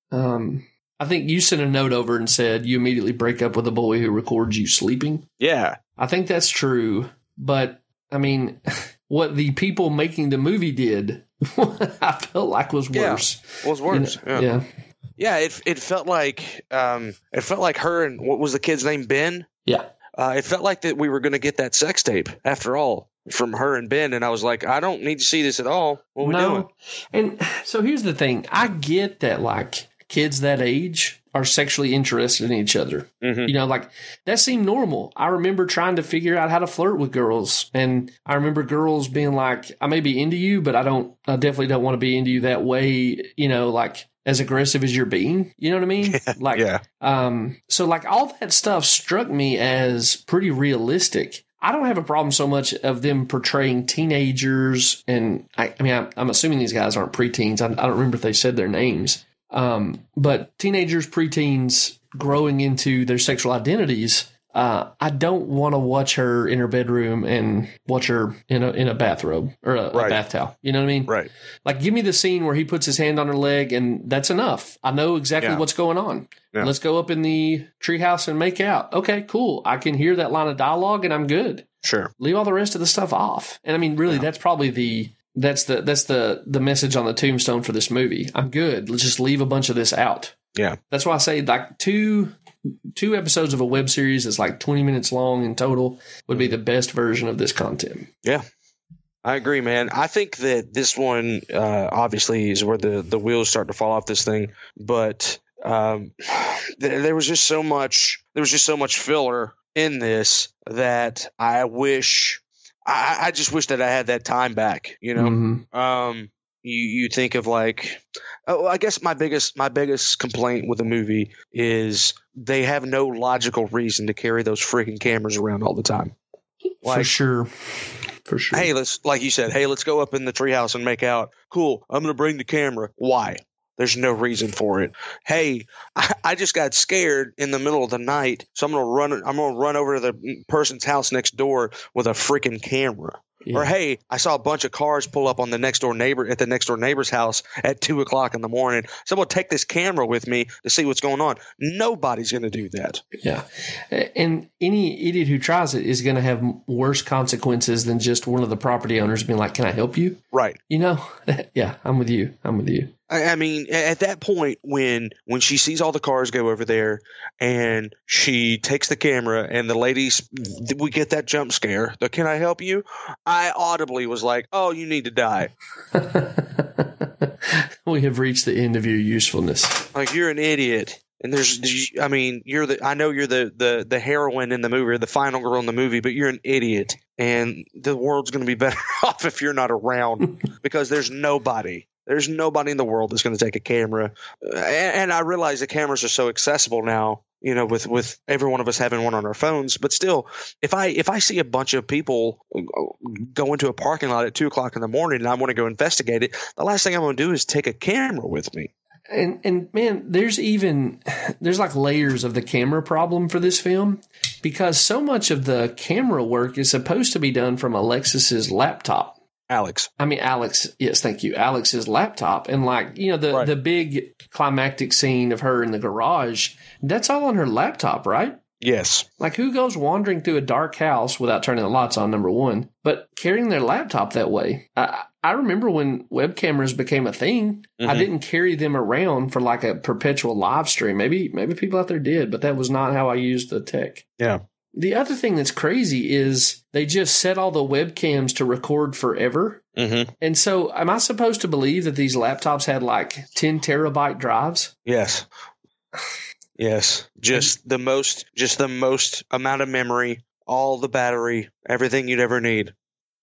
B: Um, I think you sent a note over and said you immediately break up with a boy who records you sleeping.
A: Yeah.
B: I think that's true, but I mean, what the people making the movie did, I felt like was worse.
A: Yeah. It was worse.
B: You know,
A: yeah.
B: yeah.
A: Yeah, it it felt like um it felt like her and what was the kid's name, Ben?
B: Yeah.
A: Uh, it felt like that we were going to get that sex tape after all from her and Ben, and I was like, I don't need to see this at all. What are we doing?
B: And so here's the thing: I get that, like kids that age are sexually interested in each other.
A: Mhm.
B: You know, like that seemed normal. I remember trying to figure out how to flirt with girls, and I remember girls being like, "I may be into you, but I don't. I definitely don't want to be into you that way." You know, like as aggressive as you're being. You know what I mean? Like,
A: Yeah.
B: Um, so like all that stuff struck me as pretty realistic. I don't have a problem so much of them portraying teenagers, and I, I mean, I'm, I'm assuming these guys aren't preteens. I, I don't remember if they said their names. Um, but teenagers, preteens growing into their sexual identities. Uh, I don't want to watch her in her bedroom and watch her in a in a bathrobe or a,
A: Right.
B: a bath towel. You know what I mean?
A: Right.
B: Like, give me the scene where he puts his hand on her leg, and that's enough. I know exactly
A: Yeah.
B: what's going on.
A: Yeah.
B: Let's go up in the treehouse and make out. Okay, cool. I can hear that line of dialogue, and I'm good.
A: Sure.
B: Leave all the rest of the stuff off. And I mean, really, yeah. that's probably the that's the that's the the message on the tombstone for this movie. I'm good. Let's just leave a bunch of this out.
A: Yeah.
B: That's why I say like two two episodes of a web series that's like twenty minutes long in total would be the best version of this content.
A: Yeah. I agree, man. I think that this one uh, obviously is where the, the wheels start to fall off this thing, but um, th- there was just so much. There was just so much filler in this that I wish. I, I just wish that I had that time back. You know,
B: mm-hmm.
A: um, you you think of like. Oh, I guess my biggest my biggest complaint with the movie is they have no logical reason to carry those freaking cameras around all the time.
B: Like, For sure. For sure.
A: Hey, let's like you said. Hey, let's go up in the treehouse and make out. Cool. I'm gonna bring the camera. Why? There's no reason for it. Hey, I, I just got scared in the middle of the night, so I'm gonna run. I'm gonna run over to the person's house next door with a freaking camera. Yeah. Or hey, I saw a bunch of cars pull up on the next door neighbor at the next door neighbor's house at two o'clock in the morning. So I'm gonna take this camera with me to see what's going on. Nobody's gonna do that.
B: Yeah, and any idiot who tries it is gonna have worse consequences than just one of the property owners being like, "Can I help you?"
A: Right.
B: You know. Yeah, I'm with you. I'm with you.
A: I mean, at that point, when when she sees all the cars go over there and she takes the camera and the ladies, we get that jump scare, the "Can I help you?" I audibly was like, oh, you need to die.
B: We have reached the end of your usefulness.
A: Like, you're an idiot. And there's, I mean, you're the, I know you're the, the, the heroine in the movie or the final girl in the movie, but you're an idiot. And the world's going to be better off if you're not around because there's nobody. There's nobody in the world that's going to take a camera. And, and I realize the cameras are so accessible now, you know, with, with every one of us having one on our phones. But still, if I if I see a bunch of people go into a parking lot at two o'clock in the morning and I want to go investigate it, the last thing I'm going to do is take a camera with me.
B: And, and man, there's even – there's like layers of the camera problem for this film because so much of the camera work is supposed to be done from Alexis's laptop.
A: Alex.
B: I mean, Alex. Yes, thank you. Alex's laptop. And like, you know, the, right. the big climactic scene of her in the garage, that's all on her laptop, right?
A: Yes.
B: Like, who goes wandering through a dark house without turning the lights on, number one, but carrying their laptop that way? I, I remember when web cameras became a thing, mm-hmm. I didn't carry them around for like a perpetual live stream. Maybe, maybe people out there did, but that was not how I used the tech.
A: Yeah.
B: The other thing that's crazy is they just set all the webcams to record forever.
A: Mm-hmm.
B: And so am I supposed to believe that these laptops had like ten terabyte drives?
A: Yes. Yes. Just the most, just the most amount of memory, all the battery, everything you'd ever need.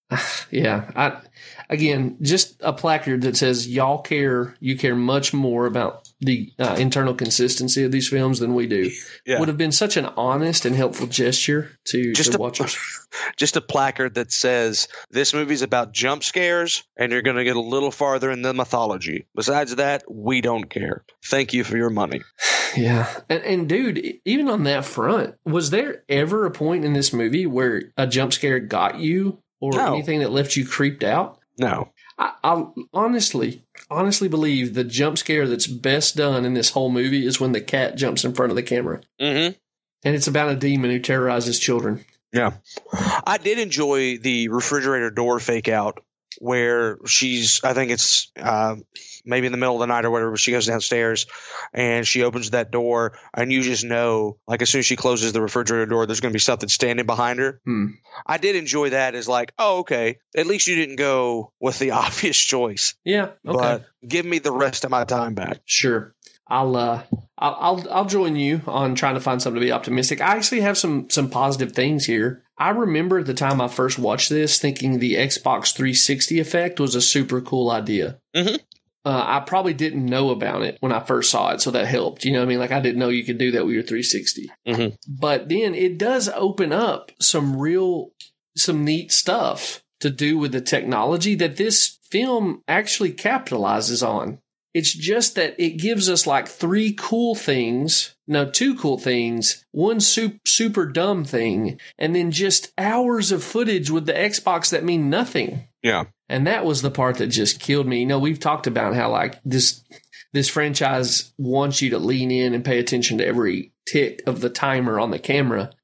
B: Yeah. I, again, just a placard that says, y'all care, you care much more about the uh, internal consistency of these films than we do. Yeah. Would have been such an honest and helpful gesture to,
A: just
B: to
A: a,
B: watchers.
A: Just a placard that says, this movie's about jump scares and you're going to get a little farther in the mythology. Besides that, we don't care. Thank you for your money.
B: Yeah. And, and dude, even on that front, was there ever a point in this movie where a jump scare got you? Or no. anything that left you creeped out?
A: No.
B: I, I honestly, honestly believe the jump scare that's best done in this whole movie is when the cat jumps in front of the camera.
A: Mm-hmm.
B: And it's about a demon who terrorizes children.
A: Yeah. I did enjoy the refrigerator door fake out where she's, I think it's uh, maybe in the middle of the night or whatever, she goes downstairs and she opens that door and you just know, like as soon as she closes the refrigerator door, there's going to be something standing behind her.
B: Hmm.
A: I did enjoy that as like, oh, okay, at least you didn't go with the obvious choice.
B: Yeah. Okay.
A: But give me the rest of my time back.
B: Sure. I'll, uh, I'll, I'll, I'll join you on trying to find something to be optimistic. I actually have some, some positive things here. I remember at the time I first watched this thinking the Xbox three sixty effect was a super cool idea.
A: Mm-hmm.
B: Uh, I probably didn't know about it when I first saw it, so that helped. You know what I mean? Like, I didn't know you could do that with your three sixty.
A: Mm-hmm.
B: But then it does open up some real, some neat stuff to do with the technology that this film actually capitalizes on. It's just that it gives us like three cool things, no, two cool things, one super, super dumb thing, and then just hours of footage with the Xbox that mean nothing.
A: Yeah.
B: And that was the part that just killed me. You know, we've talked about how like this this franchise wants you to lean in and pay attention to every tick of the timer on the camera.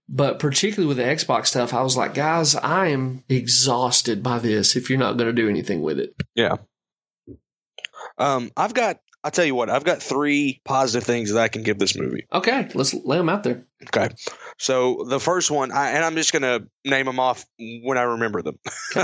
B: But particularly with the Xbox stuff, I was like, guys, I am exhausted by this if you're not going to do anything with it.
A: Yeah. Um, I've got, I'll tell you what, I've got three positive things that I can give this movie.
B: Okay, let's lay them out there.
A: Okay. So the first one, I, and I'm just going to name them off when I remember them.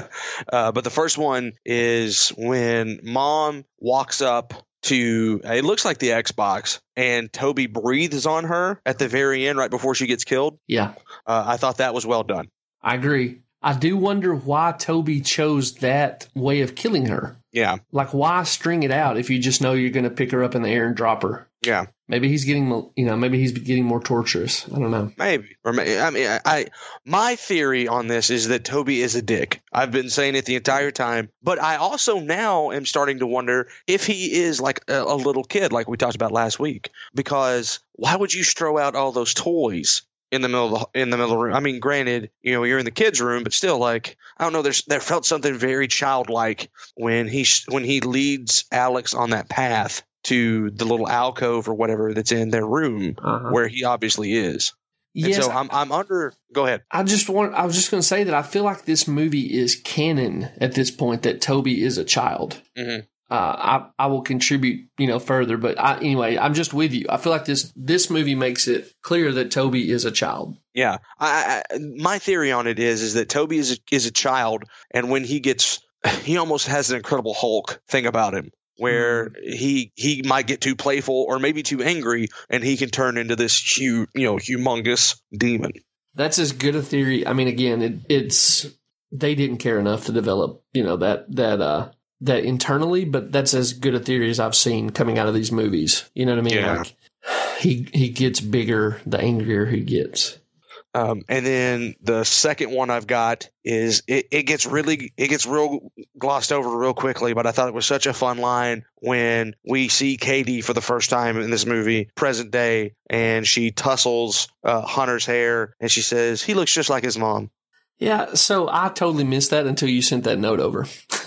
A: uh, but the first one is when Mom walks up to, it looks like the Xbox, and Toby breathes on her at the very end, right before she gets killed.
B: Yeah.
A: Uh, I thought that was well done.
B: I agree. I do wonder why Toby chose that way of killing her.
A: Yeah.
B: Like, why string it out if you just know you're going to pick her up in the air and drop her?
A: Yeah.
B: Maybe he's getting, you know, maybe he's getting more torturous. I don't know.
A: Maybe. Or may, I mean, I, my theory on this is that Toby is a dick. I've been saying it the entire time, but I also now am starting to wonder if he is like a, a little kid, like we talked about last week, because why would you throw out all those toys in the middle of the, in the middle of the room? I mean, granted, you know, you're in the kids' room, but still, like, I don't know. There's there felt something very childlike when he when he leads Alex on that path to the little alcove or whatever that's in their room, uh-huh. where he obviously is.
B: Yes,
A: and so I'm I'm under. Go ahead.
B: I just want. I was just going to say that I feel like this movie is canon at this point. That Toby is a child.
A: Mm-hmm.
B: Uh, I I will contribute, you know, further. But I, anyway, I'm just with you. I feel like this this movie makes it clear that Toby is a child.
A: Yeah, I, I my theory on it is is that Toby is a, is a child, and when he gets, he almost has an Incredible Hulk thing about him, where mm. he he might get too playful or maybe too angry, and he can turn into this huge, you know, humongous demon.
B: That's as good a theory. I mean, again, it, it's they didn't care enough to develop, you know, that that uh. that internally, but that's as good a theory as I've seen coming out of these movies. You know what I mean?
A: Yeah.
B: Like, he he gets bigger the angrier he gets.
A: Um, and then the second one I've got is it, it gets really it gets real glossed over real quickly, but I thought it was such a fun line when we see Katie for the first time in this movie, present day, and she tussles uh, Hunter's hair, and she says he looks just like his mom.
B: Yeah, so I totally missed that until you sent that note over.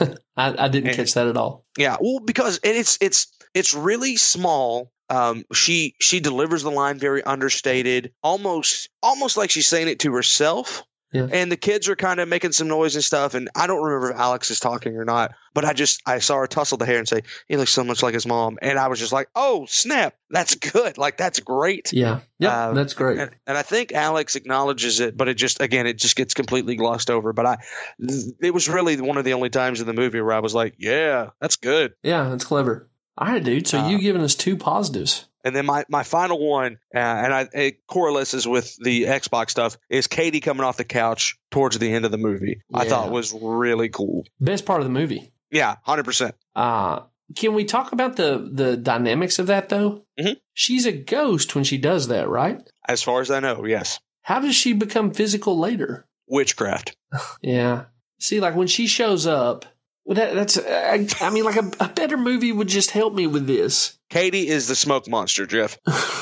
B: I, I didn't and, catch that at all.
A: Yeah, well, because it's it's it's really small. Um, she she delivers the line very understated, almost almost like she's saying it to herself. Yeah. And the kids are kind of making some noise and stuff. And I don't remember if Alex is talking or not, but I just I saw her tussle the hair and say he looks so much like his mom, and I was just like, oh snap, that's good, like that's great.
B: Yeah, yeah, um, that's great.
A: And, and I think Alex acknowledges it, but it just again it just gets completely glossed over. But I, it was really one of the only times in the movie where I was like, yeah, that's good.
B: Yeah, that's clever. All right, dude. So uh, you've given us two positives.
A: And then my, my final one, uh, and I, it correlates with the Xbox stuff, is Katie coming off the couch towards the end of the movie. Yeah. I thought was really cool.
B: Best part of the movie.
A: Yeah, one hundred percent.
B: Uh, can we talk about the, the dynamics of that, though?
A: Mm-hmm.
B: She's a ghost when she does that, right?
A: As far as I know, yes.
B: How does she become physical later?
A: Witchcraft.
B: Yeah. See, like when she shows up, well, that, that's, I, I mean, like a, a better movie would just help me with this.
A: Katie is the smoke monster, Jeff.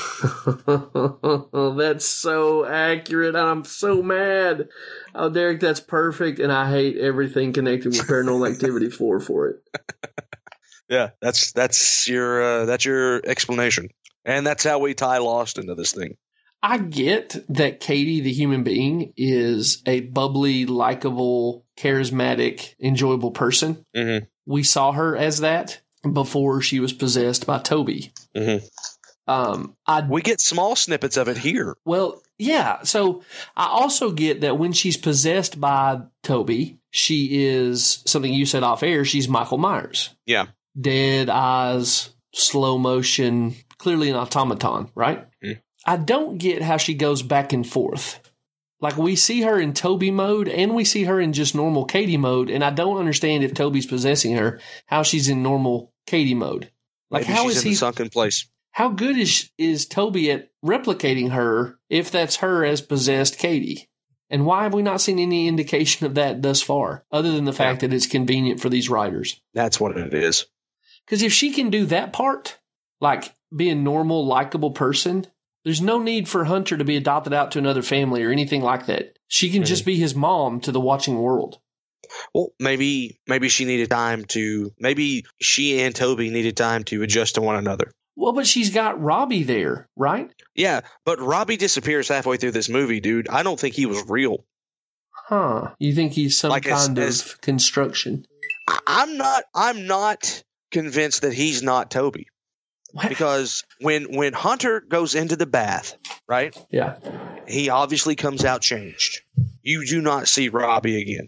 B: That's so accurate. I'm so mad. Oh, Derek, that's perfect. And I hate everything connected with Paranormal Activity four for it.
A: Yeah, that's that's your uh, that's your explanation. And that's how we tie Lost into this thing.
B: I get that Katie, the human being, is a bubbly, likable, charismatic, enjoyable person.
A: Mm-hmm.
B: We saw her as that before she was possessed by Toby.
A: Mm-hmm.
B: Um, I,
A: we get small snippets of it here.
B: Well, yeah. So I also get that when she's possessed by Toby, she is something you said off air. She's Michael Myers.
A: Yeah.
B: Dead eyes, slow motion, clearly an automaton, right?
A: Mm-hmm.
B: I don't get how she goes back and forth. Like, we see her in Toby mode and we see her in just normal Katie mode, and I don't understand if Toby's possessing her, how she's in normal Katie mode. Like,
A: Maybe
B: how
A: she's
B: is
A: in
B: he
A: the sunken place?
B: How good is is Toby at replicating her if that's her as possessed Katie? And why have we not seen any indication of that thus far, other than the fact yeah. that it's convenient for these writers?
A: That's what it is.
B: Because if she can do that part, like be a normal, likable person, there's no need for Hunter to be adopted out to another family or anything like that. She can mm-hmm. just be his mom to the watching world.
A: Well, maybe maybe she needed time to, maybe she and Toby needed time to adjust to one another.
B: Well, but she's got Robbie there, right?
A: Yeah, but Robbie disappears halfway through this movie, dude. I don't think he was real.
B: Huh. You think he's some
A: Like as-
B: kind
A: as-
B: of construction?
A: I- I'm not. I'm not convinced that he's not Toby.
B: What?
A: Because when when Hunter goes into the bath, right,
B: Yeah.
A: he obviously comes out changed. You do not see Robbie again.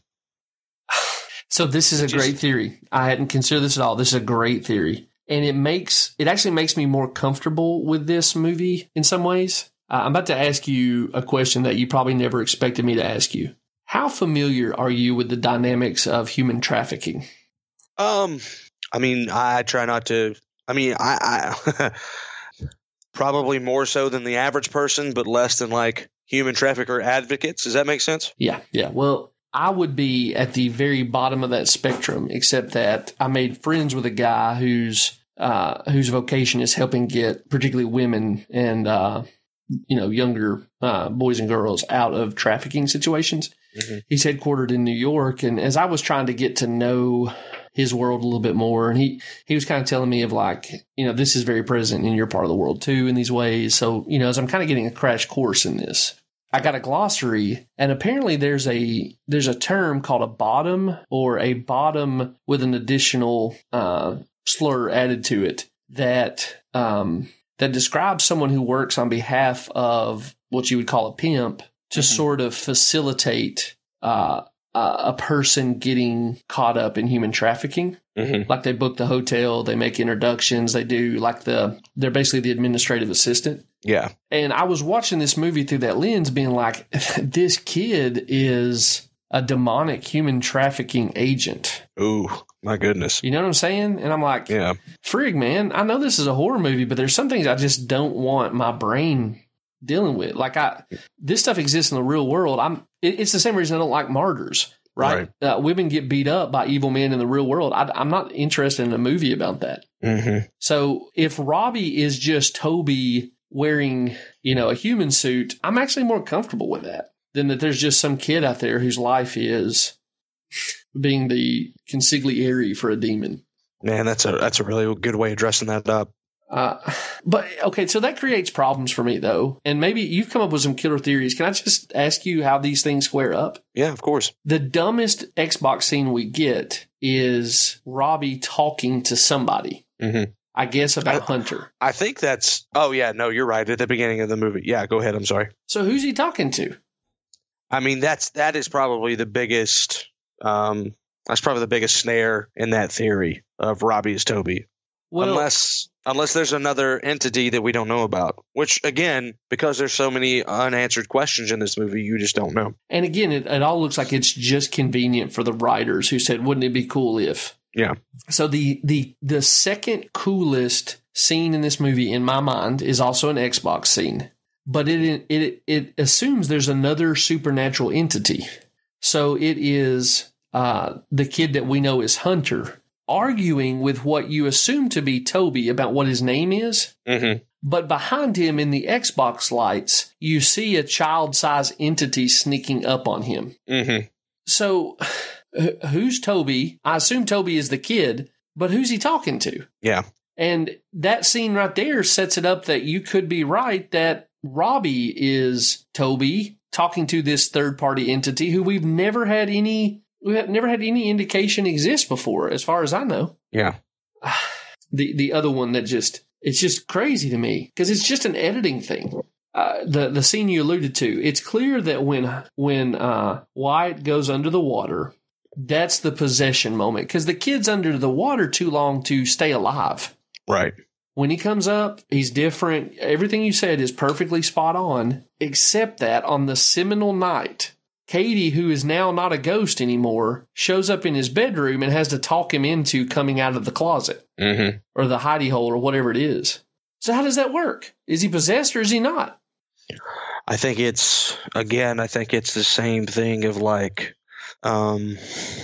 B: So this is a
A: Just-
B: great theory. I hadn't considered this at all. This is a great theory. And it makes it actually makes me more comfortable with this movie in some ways. Uh, I'm about to ask you a question that you probably never expected me to ask you. How familiar are you with the dynamics of human trafficking?
A: Um, I mean, I try not to. I mean, I, I probably more so than the average person, but less than like human trafficker advocates. Does that make sense?
B: Yeah, yeah. Well, I would be at the very bottom of that spectrum, except that I made friends with a guy whose uh, whose vocation is helping get particularly women and uh, you know younger uh, boys and girls out of trafficking situations.
A: Mm-hmm.
B: He's headquartered in New York, and as I was trying to get to know his world a little bit more, and he he was kind of telling me of like, you know, this is very present in your part of the world too in these ways. So, you know, as I'm kind of getting a crash course in this, I got a glossary, and apparently there's a there's a term called a bottom, or a bottom with an additional uh, slur added to it that um, that describes someone who works on behalf of what you would call a pimp to
A: Mm-hmm.
B: sort of facilitate uh, a person getting caught up in human trafficking.
A: Mm-hmm.
B: Like they book the hotel, they make introductions, they do like the they're basically the administrative assistant.
A: Yeah.
B: And I was watching this movie through that lens being like, this kid is a demonic human trafficking agent.
A: Ooh, my goodness.
B: You know what I'm saying? And I'm like,
A: Yeah.
B: frig, man, I know this is a horror movie, but there's some things I just don't want my brain dealing with. Like I, this stuff exists in the real world. I'm, it, it's the same reason I don't like Martyrs, right? Uh, women get beat up by evil men in the real world. I, I'm not interested in a movie about that.
A: Mm-hmm.
B: So if Robbie is just Toby wearing, you know, a human suit, I'm actually more comfortable with that than that there's just some kid out there whose life is being the consigliere for a demon.
A: Man, that's a that's a really good way of dressing that up.
B: Uh, but okay, so that creates problems for me though. And maybe you've come up with some killer theories. Can I just ask you how these things square up?
A: Yeah, of course.
B: The dumbest Xbox scene we get is Robbie talking to somebody.
A: Mm-hmm.
B: I guess about
A: I-
B: Hunter.
A: I think that's. Oh yeah, no, you're right. At the beginning of the movie. Yeah, go ahead. I'm sorry.
B: So who's he talking to?
A: I mean, that's that is probably the biggest. Um, that's probably the biggest snare in that theory of Robbie is Toby.
B: Well,
A: unless unless there's another entity that we don't know about, which again, because there's so many unanswered questions in this movie, you just don't know.
B: and again, it, it all looks like it's just convenient for the writers who said, wouldn't it be cool if?
A: Yeah.
B: So the, the, the second coolest scene in this movie in my mind is also an Xbox scene, but it, it, it assumes there's another supernatural entity. So it is, uh, the kid that we know is Hunter arguing with what you assume to be Toby about what his name is.
A: Mm-hmm.
B: But behind him in the Xbox lights, you see a child-sized entity sneaking up on him.
A: Mm-hmm.
B: So wh- who's Toby? I assume Toby is the kid, but who's he talking to?
A: Yeah.
B: And that scene right there sets it up that you could be right that Robbie is Toby talking to this third-party entity who we've never had any we have never had any indication exists before, as far as I know.
A: Yeah.
B: The the other one that just it's just crazy to me because it's just an editing thing. Uh, the the scene you alluded to, it's clear that when when uh, Wyatt goes under the water, that's the possession moment because the kid's under the water too long to stay alive.
A: Right.
B: When he comes up, he's different. Everything you said is perfectly spot on, except that on the seminal night, Katie, who is now not a ghost anymore, shows up in his bedroom and has to talk him into coming out of the closet
A: Mm-hmm.
B: or the hidey hole or whatever it is. So how does that work? Is he possessed or is he not?
A: I think it's again. I think it's the same thing of like. Um,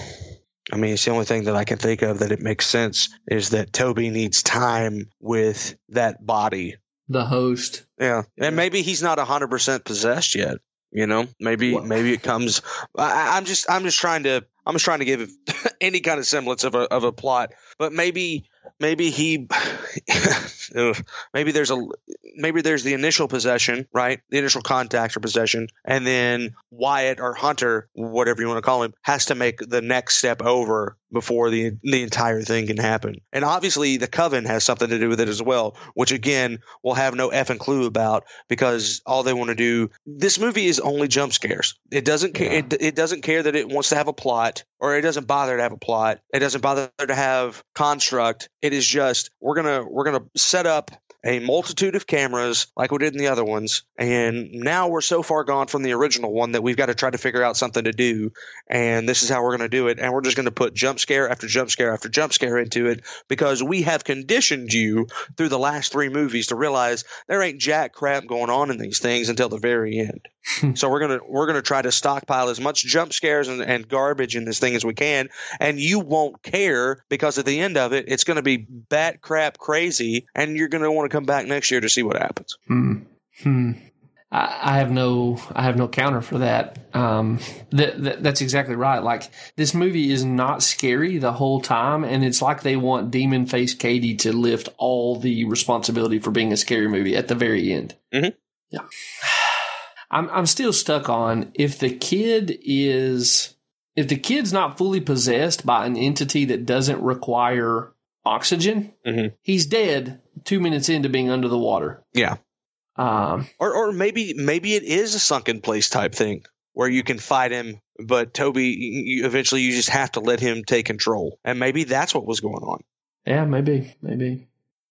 A: I mean, it's the only thing that I can think of that it makes sense is that Toby needs time with that body.
B: The host.
A: Yeah, and maybe he's not a hundred percent possessed yet. You know, maybe
B: Well- maybe
A: maybe it comes. I, I'm just I'm just trying to I'm just trying to give any kind of semblance of a of a plot. But maybe maybe he maybe there's a maybe there's the initial possession, right? The initial contact or possession, and then Wyatt or Hunter, whatever you want to call him, has to make the next step over before the the entire thing can happen. And obviously the Coven has something to do with it as well, which again we'll have no effing clue about, because all they want to do, this movie is only jump scares. It doesn't care.
B: Yeah.
A: It, it doesn't care that it wants to have a plot, or it doesn't bother to have a plot. It doesn't bother to have construct. It is just we're gonna we're gonna set up a multitude of cameras like we did in the other ones, and now we're so far gone from the original one that we've got to try to figure out something to do, and this is how we're going to do it, and we're just going to put jump scare after jump scare after jump scare into it, because we have conditioned you through the last three movies to realize there ain't jack crap going on in these things until the very end. So we're gonna we're gonna try to stockpile as much jump scares and, and garbage in this thing as we can, and you won't care, because at the end of it, it's going to be bat crap crazy, and you're going to want to come back next year to see what happens.
B: Hmm. Hmm. I, I have no, I have no counter for that. Um, that, that that's exactly right. Like, this movie is not scary the whole time, and it's like they want Demon Face Katie to lift all the responsibility for being a scary movie at the very end.
A: Mm-hmm.
B: Yeah. I'm I'm still stuck on, if the kid is if the kid's not fully possessed by an entity that doesn't require oxygen,
A: mm-hmm.
B: he's dead two minutes into being under the water.
A: Yeah.
B: Um,
A: or or maybe maybe it is a sunken place type thing where you can fight him, but Toby, you, eventually you just have to let him take control, and maybe that's what was going on.
B: Yeah, maybe, maybe.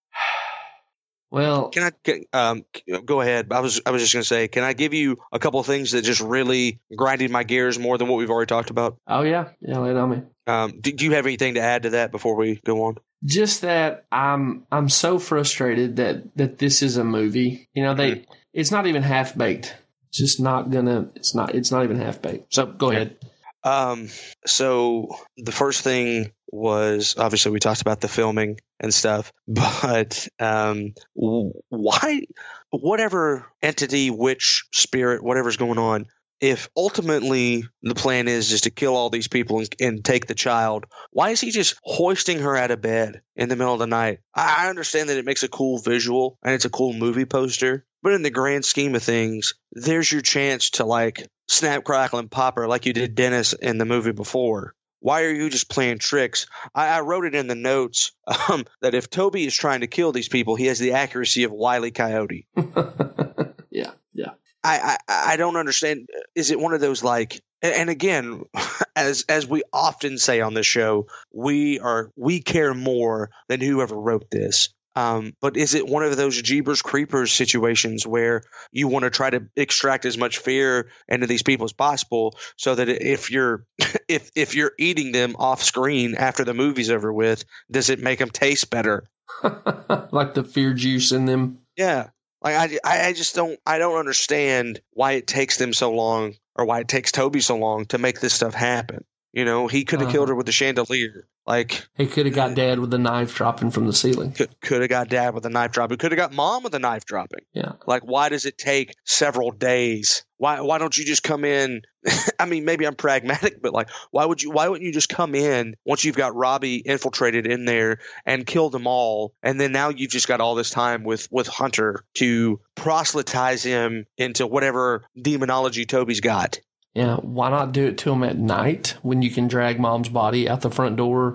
B: Well,
A: can I can, um, go ahead? I was I was just going to say, can I give you a couple of things that just really grinded my gears more than what we've already talked about?
B: Oh yeah, yeah, lay it on me.
A: Um, do, do you have anything to add to that before we go on?
B: Just that I'm I'm so frustrated that that this is a movie. You know, they mm-hmm. it's not even half baked. Just not gonna. It's not. It's not even half baked. So go ahead.
A: Um. So the first thing was, obviously we talked about the filming and stuff, but um, why, whatever entity, witch, spirit, whatever's going on, if ultimately the plan is just to kill all these people and, and take the child, why is he just hoisting her out of bed in the middle of the night? I, I understand that it makes a cool visual and it's a cool movie poster, but in the grand scheme of things, there's your chance to like snap, crackle, and pop her like you did Dennis in the movie before. Why are you just playing tricks? I, I wrote it in the notes um, that if Toby is trying to kill ththese people, he has the accuracy of Wile E. Coyote.
B: yeah, yeah.
A: I, I, I don't understand. Is it one of those like, and, and again, as as we often say on this show, we are we care more than whoever wrote this. Um, but is it one of those Jeepers Creepers situations where you want to try to extract as much fear into these people as possible, so that if you're if if you're eating them off screen after the movie's over with, does it make them taste better?
B: Like the fear juice in them?
A: Yeah. Like I, I just don't I don't understand why it takes them so long, or why it takes Toby so long to make this stuff happen. You know, he could have uh-huh. killed her with a chandelier. Like
B: he could have got Dad with a knife dropping from the ceiling.
A: Could could have got Dad with a knife dropping. Could have got Mom with a knife dropping.
B: Yeah.
A: Like, why does it take several days? Why why don't you just come in? I mean, maybe I'm pragmatic, but like, why would you? Why wouldn't you just come in once you've got Robbie infiltrated in there and kill them all, and then now you've just got all this time with with Hunter to proselytize him into whatever demonology Toby's got.
B: Yeah, why not do it to him at night when you can drag Mom's body out the front door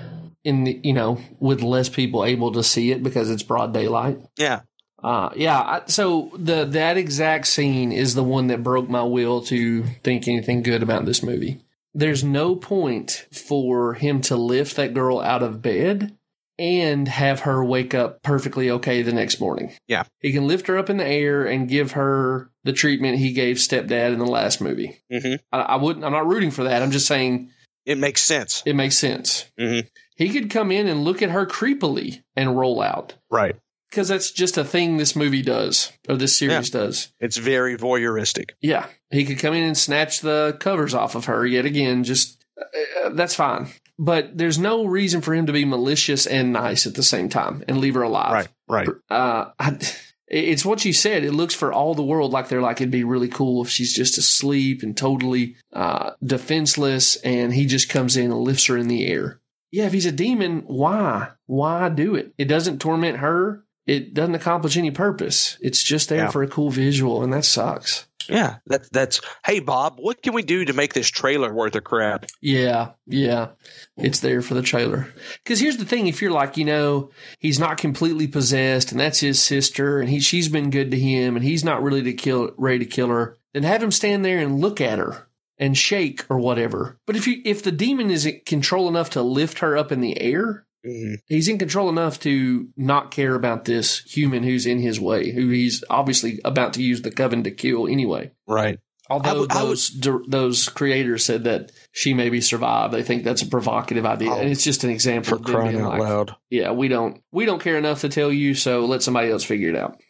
B: in the, you know, with less people able to see it because it's broad daylight?
A: Yeah.
B: Uh, yeah, I, so the that exact scene is the one that broke my will to think anything good about this movie. There's no point for him to lift that girl out of bed and have her wake up perfectly okay the next morning.
A: Yeah.
B: He can lift her up in the air and give her the treatment he gave Stepdad in the last movie.
A: Mm-hmm.
B: I, I wouldn't, I'm not rooting for that. I'm just saying
A: it makes sense.
B: It makes sense.
A: Mm-hmm.
B: He could come in and look at her creepily and roll out.
A: Right.
B: Because that's just a thing this movie does, or this series yeah. does.
A: It's very voyeuristic.
B: Yeah. He could come in and snatch the covers off of her yet again. Just, uh, that's fine. But there's no reason for him to be malicious and nice at the same time and leave her alive.
A: Right, right.
B: Uh, I, it's what you said. It looks for all the world like they're like, it'd be really cool if she's just asleep and totally uh, defenseless, and he just comes in and lifts her in the air. yeah, if he's a demon, why? Why do it? It doesn't torment her. It doesn't accomplish any purpose. It's just there
A: Yeah.
B: for a cool visual, and that sucks.
A: Yeah, that, that's, hey, Bob, what can we do to make this trailer worth of crap?
B: Yeah, yeah. It's there for the trailer. Because here's the thing. If you're like, you know, he's not completely possessed, and that's his sister, and he she's been good to him, and he's not really to kill, ready to kill her, then have him stand there and look at her and shake or whatever. But if you if the demon is in control enough to lift her up in the air,
A: Mm-hmm.
B: he's in control enough to not care about this human who's in his way, who he's obviously about to use the coven to kill anyway.
A: Right.
B: Although
A: I w- I
B: those dir- those creators said that she maybe survived, they think that's a provocative idea,
A: Oh,
B: and it's just an example
A: For
B: of them
A: crying
B: being
A: out
B: like,
A: loud.
B: "Yeah, we don't we don't care enough to tell you, so let somebody else figure it out."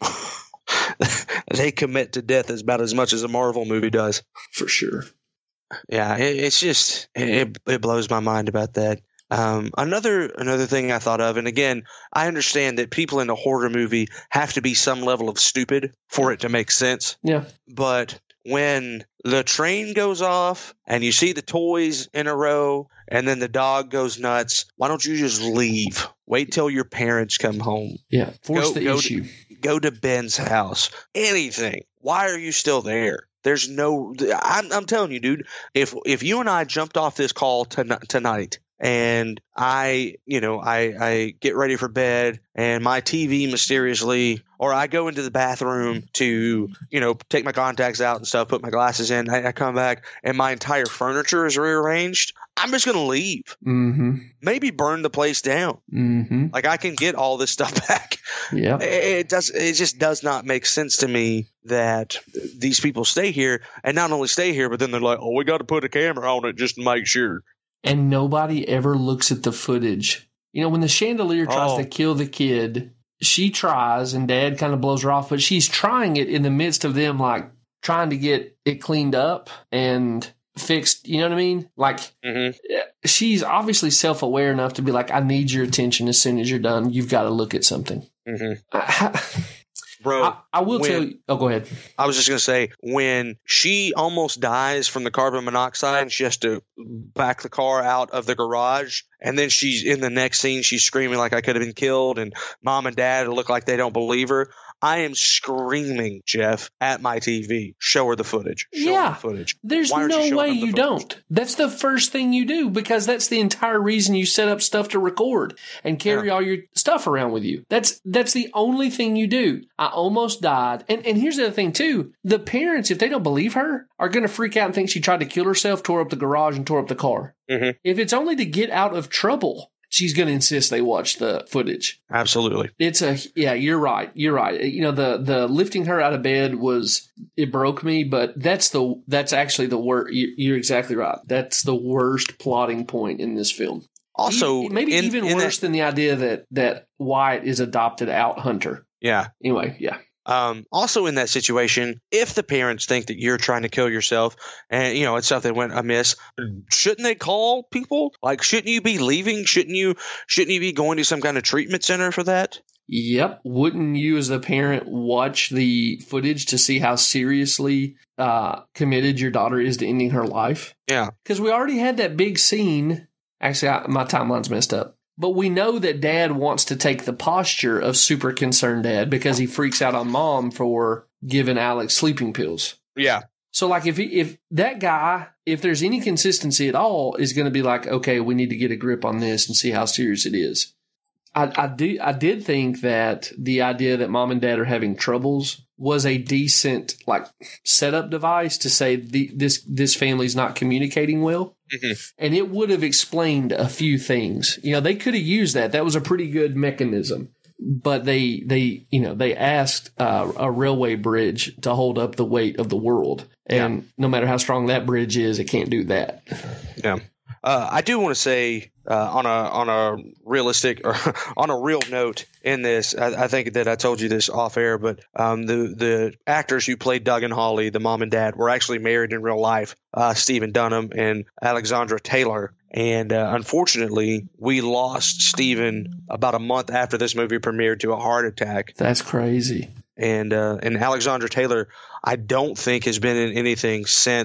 A: They commit to death as about as much as a Marvel movie does.
B: For sure.
A: Yeah, it, it's just it, it blows my mind about that. Um, another another thing I thought of, and again, I understand that people in a horror movie have to be some level of stupid for it to make sense.
B: Yeah.
A: But when the train goes off and you see the toys in a row and then the dog goes nuts, why don't you just leave? Wait till your parents come home.
B: Yeah. Force
A: Go-
B: the
A: go
B: issue.
A: To, go to Ben's house. Anything. Why are you still there? There's no – I'm I'm telling you, dude, if if you and I jumped off this call ton- tonight and I, you know, I, I get ready for bed and my T V mysteriously – or I go into the bathroom to, you know, take my contacts out and stuff, put my glasses in, I, I come back and my entire furniture is rearranged, I'm just going to leave.
B: Mm-hmm.
A: Maybe burn the place down.
B: Mm-hmm.
A: Like I can get all this stuff back.
B: Yeah.
A: It does. It just does not make sense to me that these people stay here and not only stay here, but then they're like, "Oh, we got to put a camera on it just to make sure."
B: And nobody ever looks at the footage. You know, when the chandelier tries
A: Oh.
B: to kill the kid, she tries, and Dad kind of blows her off, but she's trying it in the midst of them, like trying to get it cleaned up and fixed. You know what I mean? Like
A: Mm-hmm.
B: she's obviously self-aware enough to be like, "I need your attention as soon as you're done. You've got to look at something."
A: Mm-hmm.
B: I,
A: Bro,
B: I, I will
A: when-
B: tell you. Oh, go ahead.
A: I was just gonna say when she almost dies from the carbon monoxide, and she has to back the car out of the garage, and then she's in the next scene, she's screaming like I could have been killed, and Mom and Dad look like they don't believe her. I am screaming, Jeff, at my T V. Show her the footage. Show
B: Yeah.
A: her the footage.
B: There's
A: Why aren't you
B: no
A: showing
B: way
A: them the
B: you
A: footage?
B: don't. That's the first thing you do because that's the entire reason you set up stuff to record and carry
A: Yeah.
B: all your stuff around with you. That's that's the only thing you do. I almost died. And and here's the other thing too. The parents, if they don't believe her, are going to freak out and think she tried to kill herself, tore up the garage, and tore up the car.
A: Mhm.
B: If it's only to get out of trouble, she's going to insist they watch the footage.
A: Absolutely.
B: It's a yeah, you're right. You're right. You know, the the lifting her out of bed was it broke me, but that's the that's actually the worst. You're exactly right. That's the worst plotting point in this film.
A: Also,
B: E- maybe
A: in-
B: even
A: in
B: worse
A: that-
B: than the idea that that Wyatt is adopted out hunter.
A: Yeah.
B: Anyway, yeah.
A: Um, also in that situation, if the parents think that you're trying to kill yourself and, you know, it's something went amiss, shouldn't they call people? Like, shouldn't you be leaving? Shouldn't you, shouldn't you be going to some kind of treatment center for that?
B: Yep. Wouldn't you, as a parent, watch the footage to see how seriously uh, committed your daughter is to ending her life?
A: Yeah.
B: Because we already had that big scene. Actually, I, my timeline's messed up. But we know that Dad wants to take the posture of super concerned dad because he freaks out on Mom for giving Alex sleeping pills.
A: Yeah.
B: So, like, if he, if that guy, if there's any consistency at all, is going to be like, okay, we need to get a grip on this and see how serious it is. I, I do. I did think that the idea that Mom and Dad are having troubles was a decent like setup device to say the, this this family's not communicating well,
A: Mm-hmm.
B: and it would have explained a few things. You know, they could have used that. That was a pretty good mechanism. But they they you know they asked uh, a railway bridge to hold up the weight of the world, and
A: Yeah.
B: no matter how strong that bridge is, it can't do that.
A: Yeah. Uh, I do want to say uh, on a on a realistic or on a real note in this, I, I think that I told you this off air, but um, the the actors who played Doug and Holly, the mom and dad, were actually married in real life. Uh, Stephen Dunham and Alexandra Taylor. And uh, unfortunately, we lost Stephen about a month after this movie premiered to a heart attack.
B: That's crazy.
A: And uh, and Alexandra Taylor, I don't think has been in anything since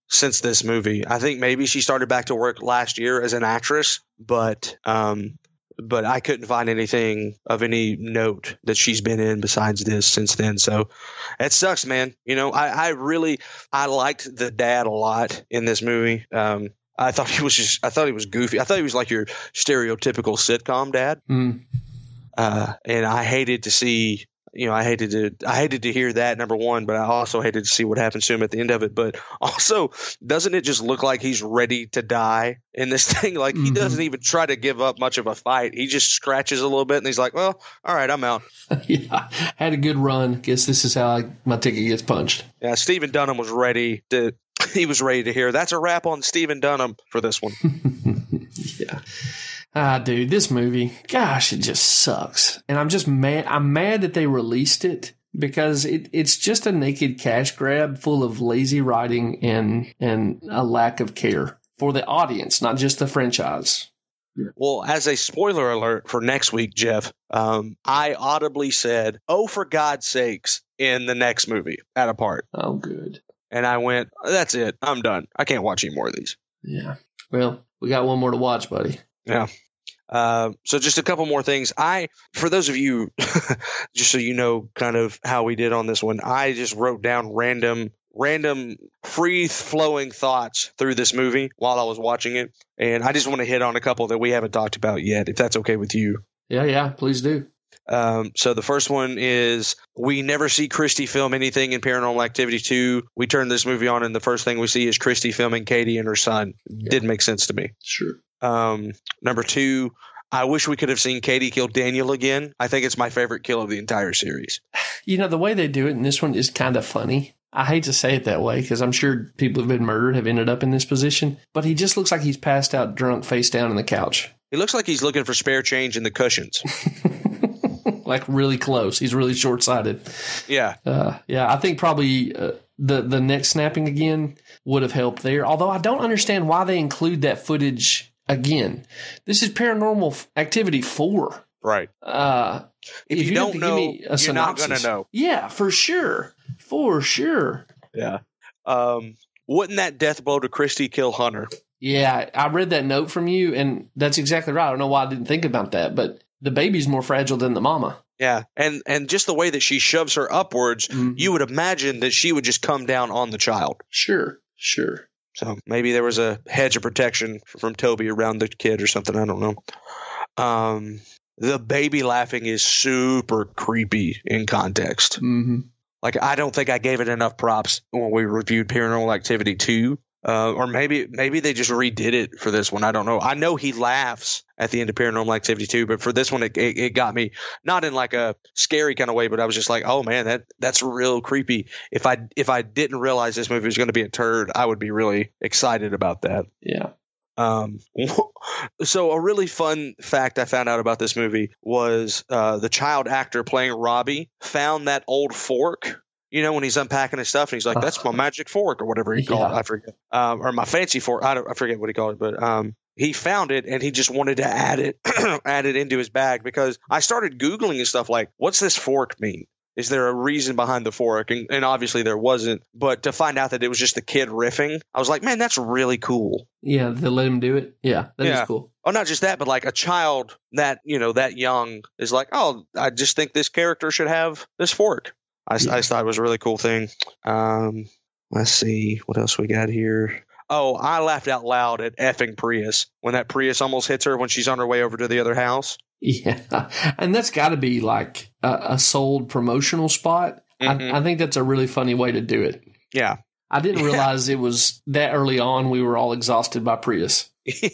A: since this movie. I think maybe she started back to work last year as an actress, but um, but I couldn't find anything of any note that she's been in besides this since then. So it sucks, man. You know, I, I really I liked the dad a lot in this movie. Um, I thought he was just I thought he was goofy. I thought he was like your stereotypical sitcom dad.
B: Mm.
A: Uh, and I hated to see. You know, I hated to I hated to hear that, number one, but I also hated to see what happens to him at the end of it. But also, doesn't it just look like he's ready to die in this thing? Like, he mm-hmm. doesn't even try to give up much of a fight. He just scratches a little bit, and he's like, well, all right, I'm out.
B: Yeah, had a good run. Guess this is how I, my ticket gets punched.
A: Yeah, Stephen Dunham was ready to – he was ready to hear. That's a wrap on Stephen Dunham for this one.
B: Yeah. Ah, dude, this movie, gosh, it just sucks. And I'm just mad. I'm mad that they released it because it, it's just a naked cash grab full of lazy writing and, and a lack of care for the audience, not just the franchise.
A: Well, as a spoiler alert for next week, Jeff, um, I audibly said, oh, for God's sakes, in the next movie at a part.
B: Oh, good.
A: And I went, that's it. I'm done. I can't watch any more of these.
B: Yeah. Well, we got one more to watch, buddy.
A: Yeah. Uh, so just a couple more things. I, for those of you, just so you know kind of how we did on this one, I just wrote down random, random free flowing thoughts through this movie while I was watching it. And I just want to hit on a couple that we haven't talked about yet, if that's okay with you.
B: Yeah, yeah, please do.
A: Um, so the first one is we never see Christy film anything in Paranormal Activity two. We turn this movie on and the first thing we see is Christy filming Katie and her son. Yeah. Didn't make sense to me.
B: Sure.
A: Um, number two, I wish we could have seen Katie kill Daniel again. I think it's my favorite kill of the entire series.
B: You know, the way they do it in this one is kind of funny. I hate to say it that way because I'm sure people who've been murdered have ended up in this position, but he just looks like he's passed out drunk face down on the couch.
A: He looks like he's looking for spare change in the cushions.
B: Like really close. He's really short-sighted.
A: Yeah.
B: Uh, yeah, I think probably uh, the, the neck snapping again would have helped there, although I don't understand why they include that footage again. This is Paranormal Activity four.
A: Right.
B: Uh,
A: if, if you, you don't know, you're synopsis, not going to know.
B: Yeah, for sure. For sure.
A: Yeah. Um, wouldn't that death blow to Christy kill Hunter?
B: Yeah, I read that note from you, and that's exactly right. I don't know why I didn't think about that, but the baby's more fragile than the mama.
A: Yeah, and and just the way that she shoves her upwards, mm-hmm. you would imagine that she would just come down on the child.
B: Sure, sure.
A: So maybe there was a hedge of protection from Toby around the kid or something. I don't know. Um, the baby laughing is super creepy in context.
B: Mm-hmm.
A: Like, I don't think I gave it enough props when we reviewed Paranormal Activity two. Uh, or maybe maybe they just redid it for this one. I don't know. I know he laughs at the end of Paranormal Activity two, but for this one, it, it, it got me not in like a scary kind of way, but I was just like, oh man, that that's real creepy. If I if I didn't realize this movie was going to be a turd, I would be really excited about that.
B: Yeah.
A: Um. So a really fun fact I found out about this movie was uh, the child actor playing Robbie found that old fork. You know, when he's unpacking his stuff and he's like, that's my magic fork or whatever he called yeah. it. I forget. Um, or my fancy fork. I don't, I forget what he called it, but um, he found it and he just wanted to add it, add it into his bag because I started Googling and stuff like, what's this fork mean? Is there a reason behind the fork? And, and obviously there wasn't. But to find out that it was just the kid riffing, I was like, man, that's really cool.
B: Yeah, they let him do it. Yeah, that
A: yeah.
B: is cool.
A: Oh, not just that, but like a child that, you know, that young is like, oh, I just think this character should have this fork. I, yeah. I thought it was a really cool thing. Um, let's see what else we got here. Oh, I laughed out loud at effing Prius when that Prius almost hits her when she's on her way over to the other house.
B: Yeah, and that's got to be like a, a sold promotional spot. Mm-hmm. I, I think that's a really funny way to do it.
A: Yeah.
B: I didn't
A: yeah.
B: realize it was that early on we were all exhausted by Prius.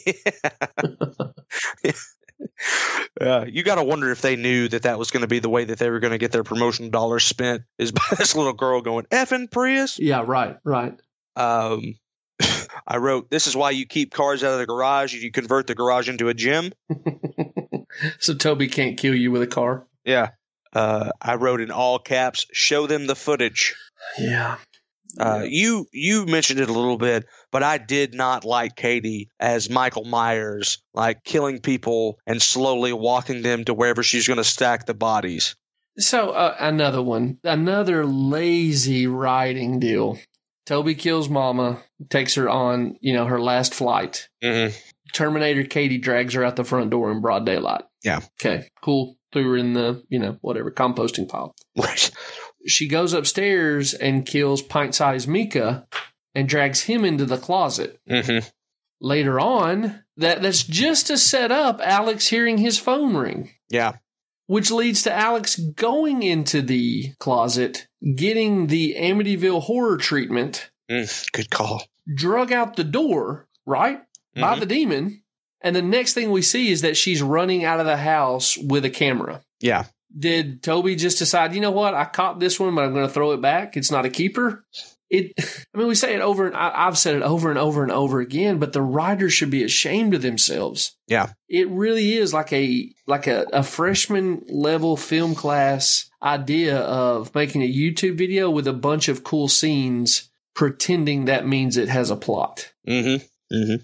A: Yeah. Uh, you got to wonder if they knew that that was going to be the way that they were going to get their promotional dollars spent is by this little girl going, effing Prius.
B: Yeah, right, right.
A: Um, I wrote, this is why you keep cars out of the garage. You convert the garage into a gym.
B: So Toby can't kill you with a car.
A: Yeah. Uh, I wrote in all caps, show them the footage.
B: Yeah.
A: Uh, you you mentioned it a little bit, but I did not like Katie as Michael Myers, like killing people and slowly walking them to wherever she's going to stack the bodies.
B: So uh, another one, another lazy writing deal Toby kills Mama, takes her on, you know, her last flight.
A: Mm-hmm.
B: Terminator Katie drags her out the front door in broad daylight.
A: Yeah.
B: Okay, cool. Threw her in the, you know, whatever, composting pile.
A: Right.
B: She goes upstairs and kills pint-sized Mika and drags him into the closet.
A: Mm-hmm.
B: Later on, that, that's just to set up Alex hearing his phone ring.
A: Yeah.
B: Which leads to Alex going into the closet, getting the Amityville horror treatment.
A: Mm, good call.
B: Drug out the door, right?
A: Mm-hmm.
B: By the demon. And the next thing we see is that she's running out of the house with a camera.
A: Yeah.
B: Did Toby just decide, you know what, I caught this one, but I'm going to throw it back? It's not a keeper? It. I mean, we say it over, and I, I've said it over and over and over again, but the writers should be ashamed of themselves.
A: Yeah.
B: It really is like a like a, a freshman level film class idea of making a YouTube video with a bunch of cool scenes, pretending that means it has a plot.
A: Mm-hmm. Mm-hmm.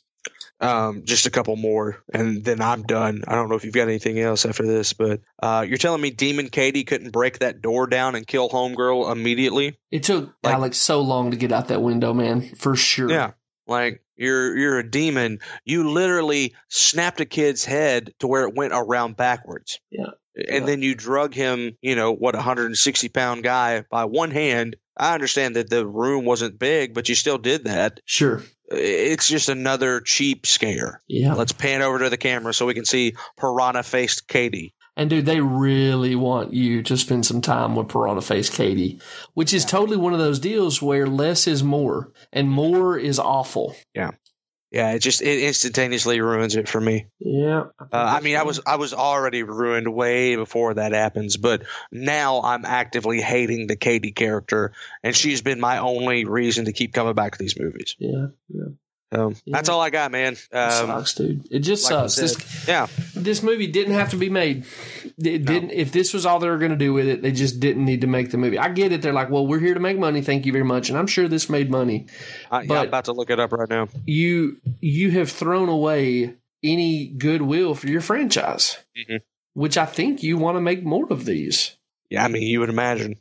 A: Um, just a couple more, and then I'm done. I don't know if you've got anything else after this, but uh, you're telling me Demon Katie couldn't break that door down and kill Homegirl immediately?
B: It took
A: Like-
B: Alex so long to get out that window, man, for sure.
A: Yeah. Like, you're you're a demon. You literally snapped a kid's head to where it went around backwards.
B: Yeah.
A: And
B: Yeah.
A: then you drug him, you know, what, a one hundred sixty pound guy by one hand. I understand that the room wasn't big, but you still did that.
B: Sure.
A: It's just another cheap scare.
B: Yeah.
A: Let's pan over to the camera so we can see piranha-faced Katie.
B: And dude, they really want you to spend some time with Piranha Face Katie, which is totally one of those deals where less is more and more is awful.
A: Yeah. Yeah, it just it instantaneously ruins it for me.
B: Yeah.
A: Uh, I mean, I was I was already ruined way before that happens, but now I'm actively hating the Katie character, and she's been my only reason to keep coming back to these movies.
B: Yeah. Yeah.
A: So
B: Yeah.
A: that's all I got, man.
B: It
A: Um,
B: sucks, dude. It just
A: like I
B: sucks.
A: said,
B: This,
A: yeah,
B: this movie didn't have to be made. It
A: No.
B: didn't. If this was all they were going to do with it, they just didn't need to make the movie. I get it. They're like, well, we're here to make money. Thank you very much. And I'm sure this made money.
A: I, yeah,
B: But-
A: I'm about to look it up right now.
B: You you have thrown away any goodwill for your franchise,
A: Mhm.
B: which I think you want to make more of these.
A: Yeah, I mean, you would imagine.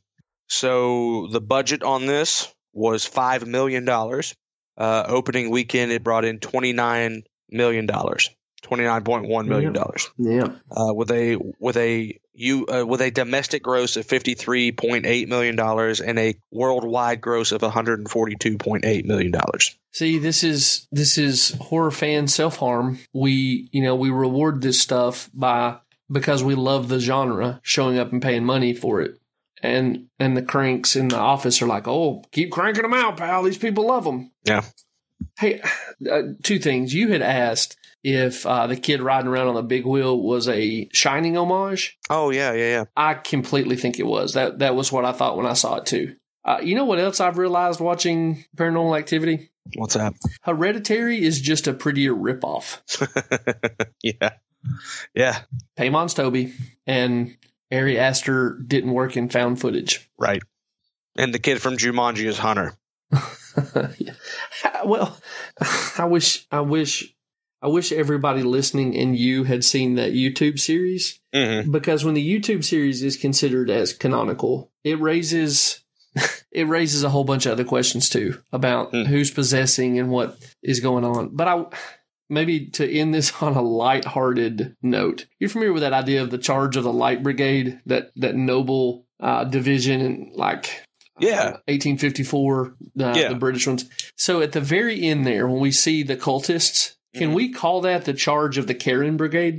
A: So the budget on this was five million dollars. Uh, opening weekend, it brought in twenty-nine million dollars, twenty-nine point one million dollars.
B: Yeah.
A: Uh, with a with a you uh, with a domestic gross of fifty-three point eight million dollars and a worldwide gross of one hundred forty-two point eight million dollars.
B: See, this is this is horror fan self harm. We you know we reward this stuff by because we love the genre, showing up and paying money for it. And and the cranks in the office are like, oh, keep cranking them out, pal. These people love them.
A: Yeah.
B: Hey, uh, two things. You had asked if uh, the kid riding around on the big wheel was a Shining homage.
A: Oh yeah, yeah, yeah.
B: I completely think it was. That that was what I thought when I saw it too. Uh, you know what else I've realized watching Paranormal Activity?
A: What's that?
B: Hereditary is just a prettier ripoff.
A: Yeah, yeah.
B: Paymon's Toby and Ari Aster didn't work in found footage.
A: Right. And the kid from Jumanji is Hunter.
B: Yeah. Well, I wish, I wish, I wish everybody listening and you had seen that YouTube series,
A: Mm-hmm.
B: because when the YouTube series is considered as canonical, it raises, it raises a whole bunch of other questions too about
A: Hmm.
B: who's possessing and what is going on. But I, maybe to end this on a lighthearted note, you're familiar with that idea of the Charge of the Light Brigade, that that noble uh, division in like
A: Yeah.
B: uh, eighteen fifty-four, uh,
A: Yeah.
B: the British ones. So at the very end there, when we see the cultists, can
A: Mhm.
B: we call that the Charge of the Karen Brigade?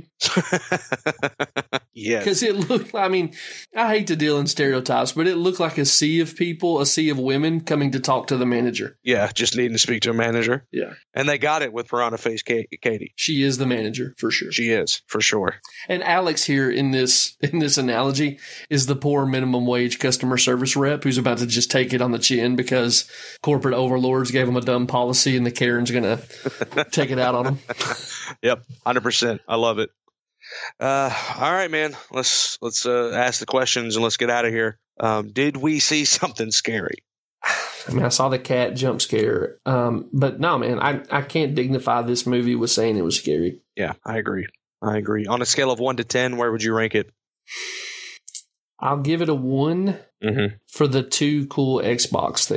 A: Yes.
B: Because it looked, I mean, I hate to deal in stereotypes, but it looked like a sea of people, a sea of women coming to talk to the manager.
A: Yeah, just needing to speak to a manager.
B: Yeah.
A: And they got it with Piranha Face Ka- Katie.
B: She is the manager for sure.
A: She is, for sure.
B: And Alex here in this in this analogy is the poor minimum wage customer service rep who's about to just take it on the chin because corporate overlords gave him a dumb policy and the Karen's going to take it out on him.
A: Yep, one hundred percent. I love it. Uh, all right, man. Let's let's uh, ask the questions and let's get out of here. Um, did we see something scary?
B: I mean, I saw the cat jump scare, um, but no, man, I, I can't dignify this movie with saying it was scary.
A: Yeah, I agree. I agree. On a scale of one to ten, where would you rank it?
B: I'll give it a one
A: Mm-hmm.
B: for the two cool Xbox things.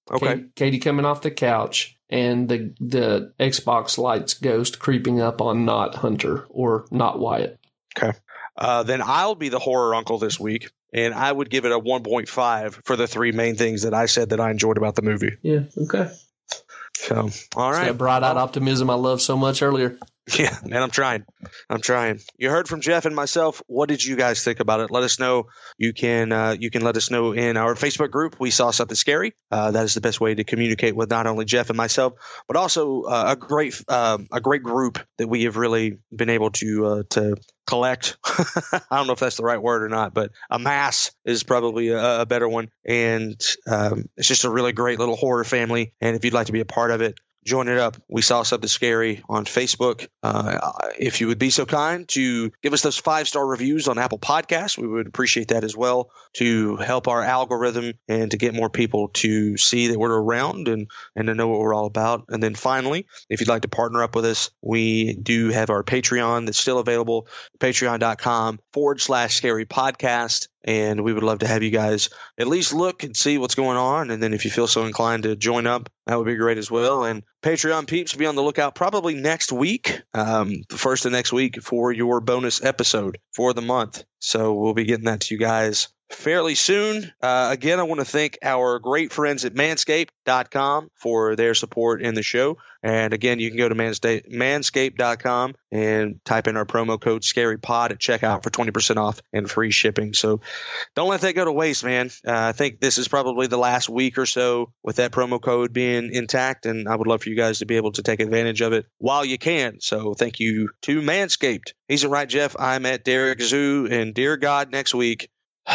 A: Okay.
B: Katie, Katie coming off the couch and the the Xbox lights ghost creeping up on not Hunter or not Wyatt.
A: Okay. Uh, then I'll be the horror uncle this week, and I would give it a one point five for the three main things that I said that I enjoyed about the movie.
B: Yeah. Okay.
A: So, all
B: It's
A: right.
B: that bright-eyed optimism I loved so much earlier.
A: Yeah, man, I'm trying. I'm trying. You heard from Jeff and myself. What did you guys think about it? Let us know. You can uh, you can let us know in our Facebook group. We saw something scary. Uh, that is the best way to communicate with not only Jeff and myself, but also uh, a great uh, a great group that we have really been able to uh, to collect. I don't know if that's the right word or not, but amass is probably a, a better one. And um, it's just a really great little horror family. And if you'd like to be a part of it, join it up. We saw something scary on Facebook. Uh, if you would be so kind to give us those five-star reviews on Apple Podcasts, we would appreciate that as well to help our algorithm and to get more people to see that we're around and, and to know what we're all about. And then finally, if you'd like to partner up with us, we do have our Patreon that's still available, patreon.com forward slash scary podcast. And we would love to have you guys at least look and see what's going on. And then if you feel so inclined to join up, that would be great as well. And Patreon peeps, be on the lookout probably next week, um, the first of next week for your bonus episode for the month. So we'll be getting that to you guys fairly soon. Uh, again, I want to thank our great friends at manscaped dot com for their support in the show. And again, you can go to manscaped dot com and type in our promo code ScaryPod at checkout for twenty percent off and free shipping. So don't let that go to waste, man. Uh, I think this is probably the last week or so with that promo code being intact, and I would love for you guys to be able to take advantage of it while you can. So thank you to Manscaped. He's at Right Jeff. I'm at Derek Zoo, and dear God, next week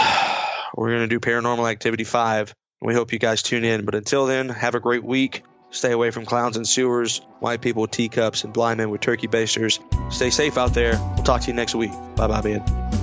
A: we're going to do Paranormal Activity five. We hope you guys tune in. But until then, have a great week. Stay away from clowns and sewers, white people with teacups, and blind men with turkey basters. Stay safe out there. We'll talk to you next week. Bye-bye, man.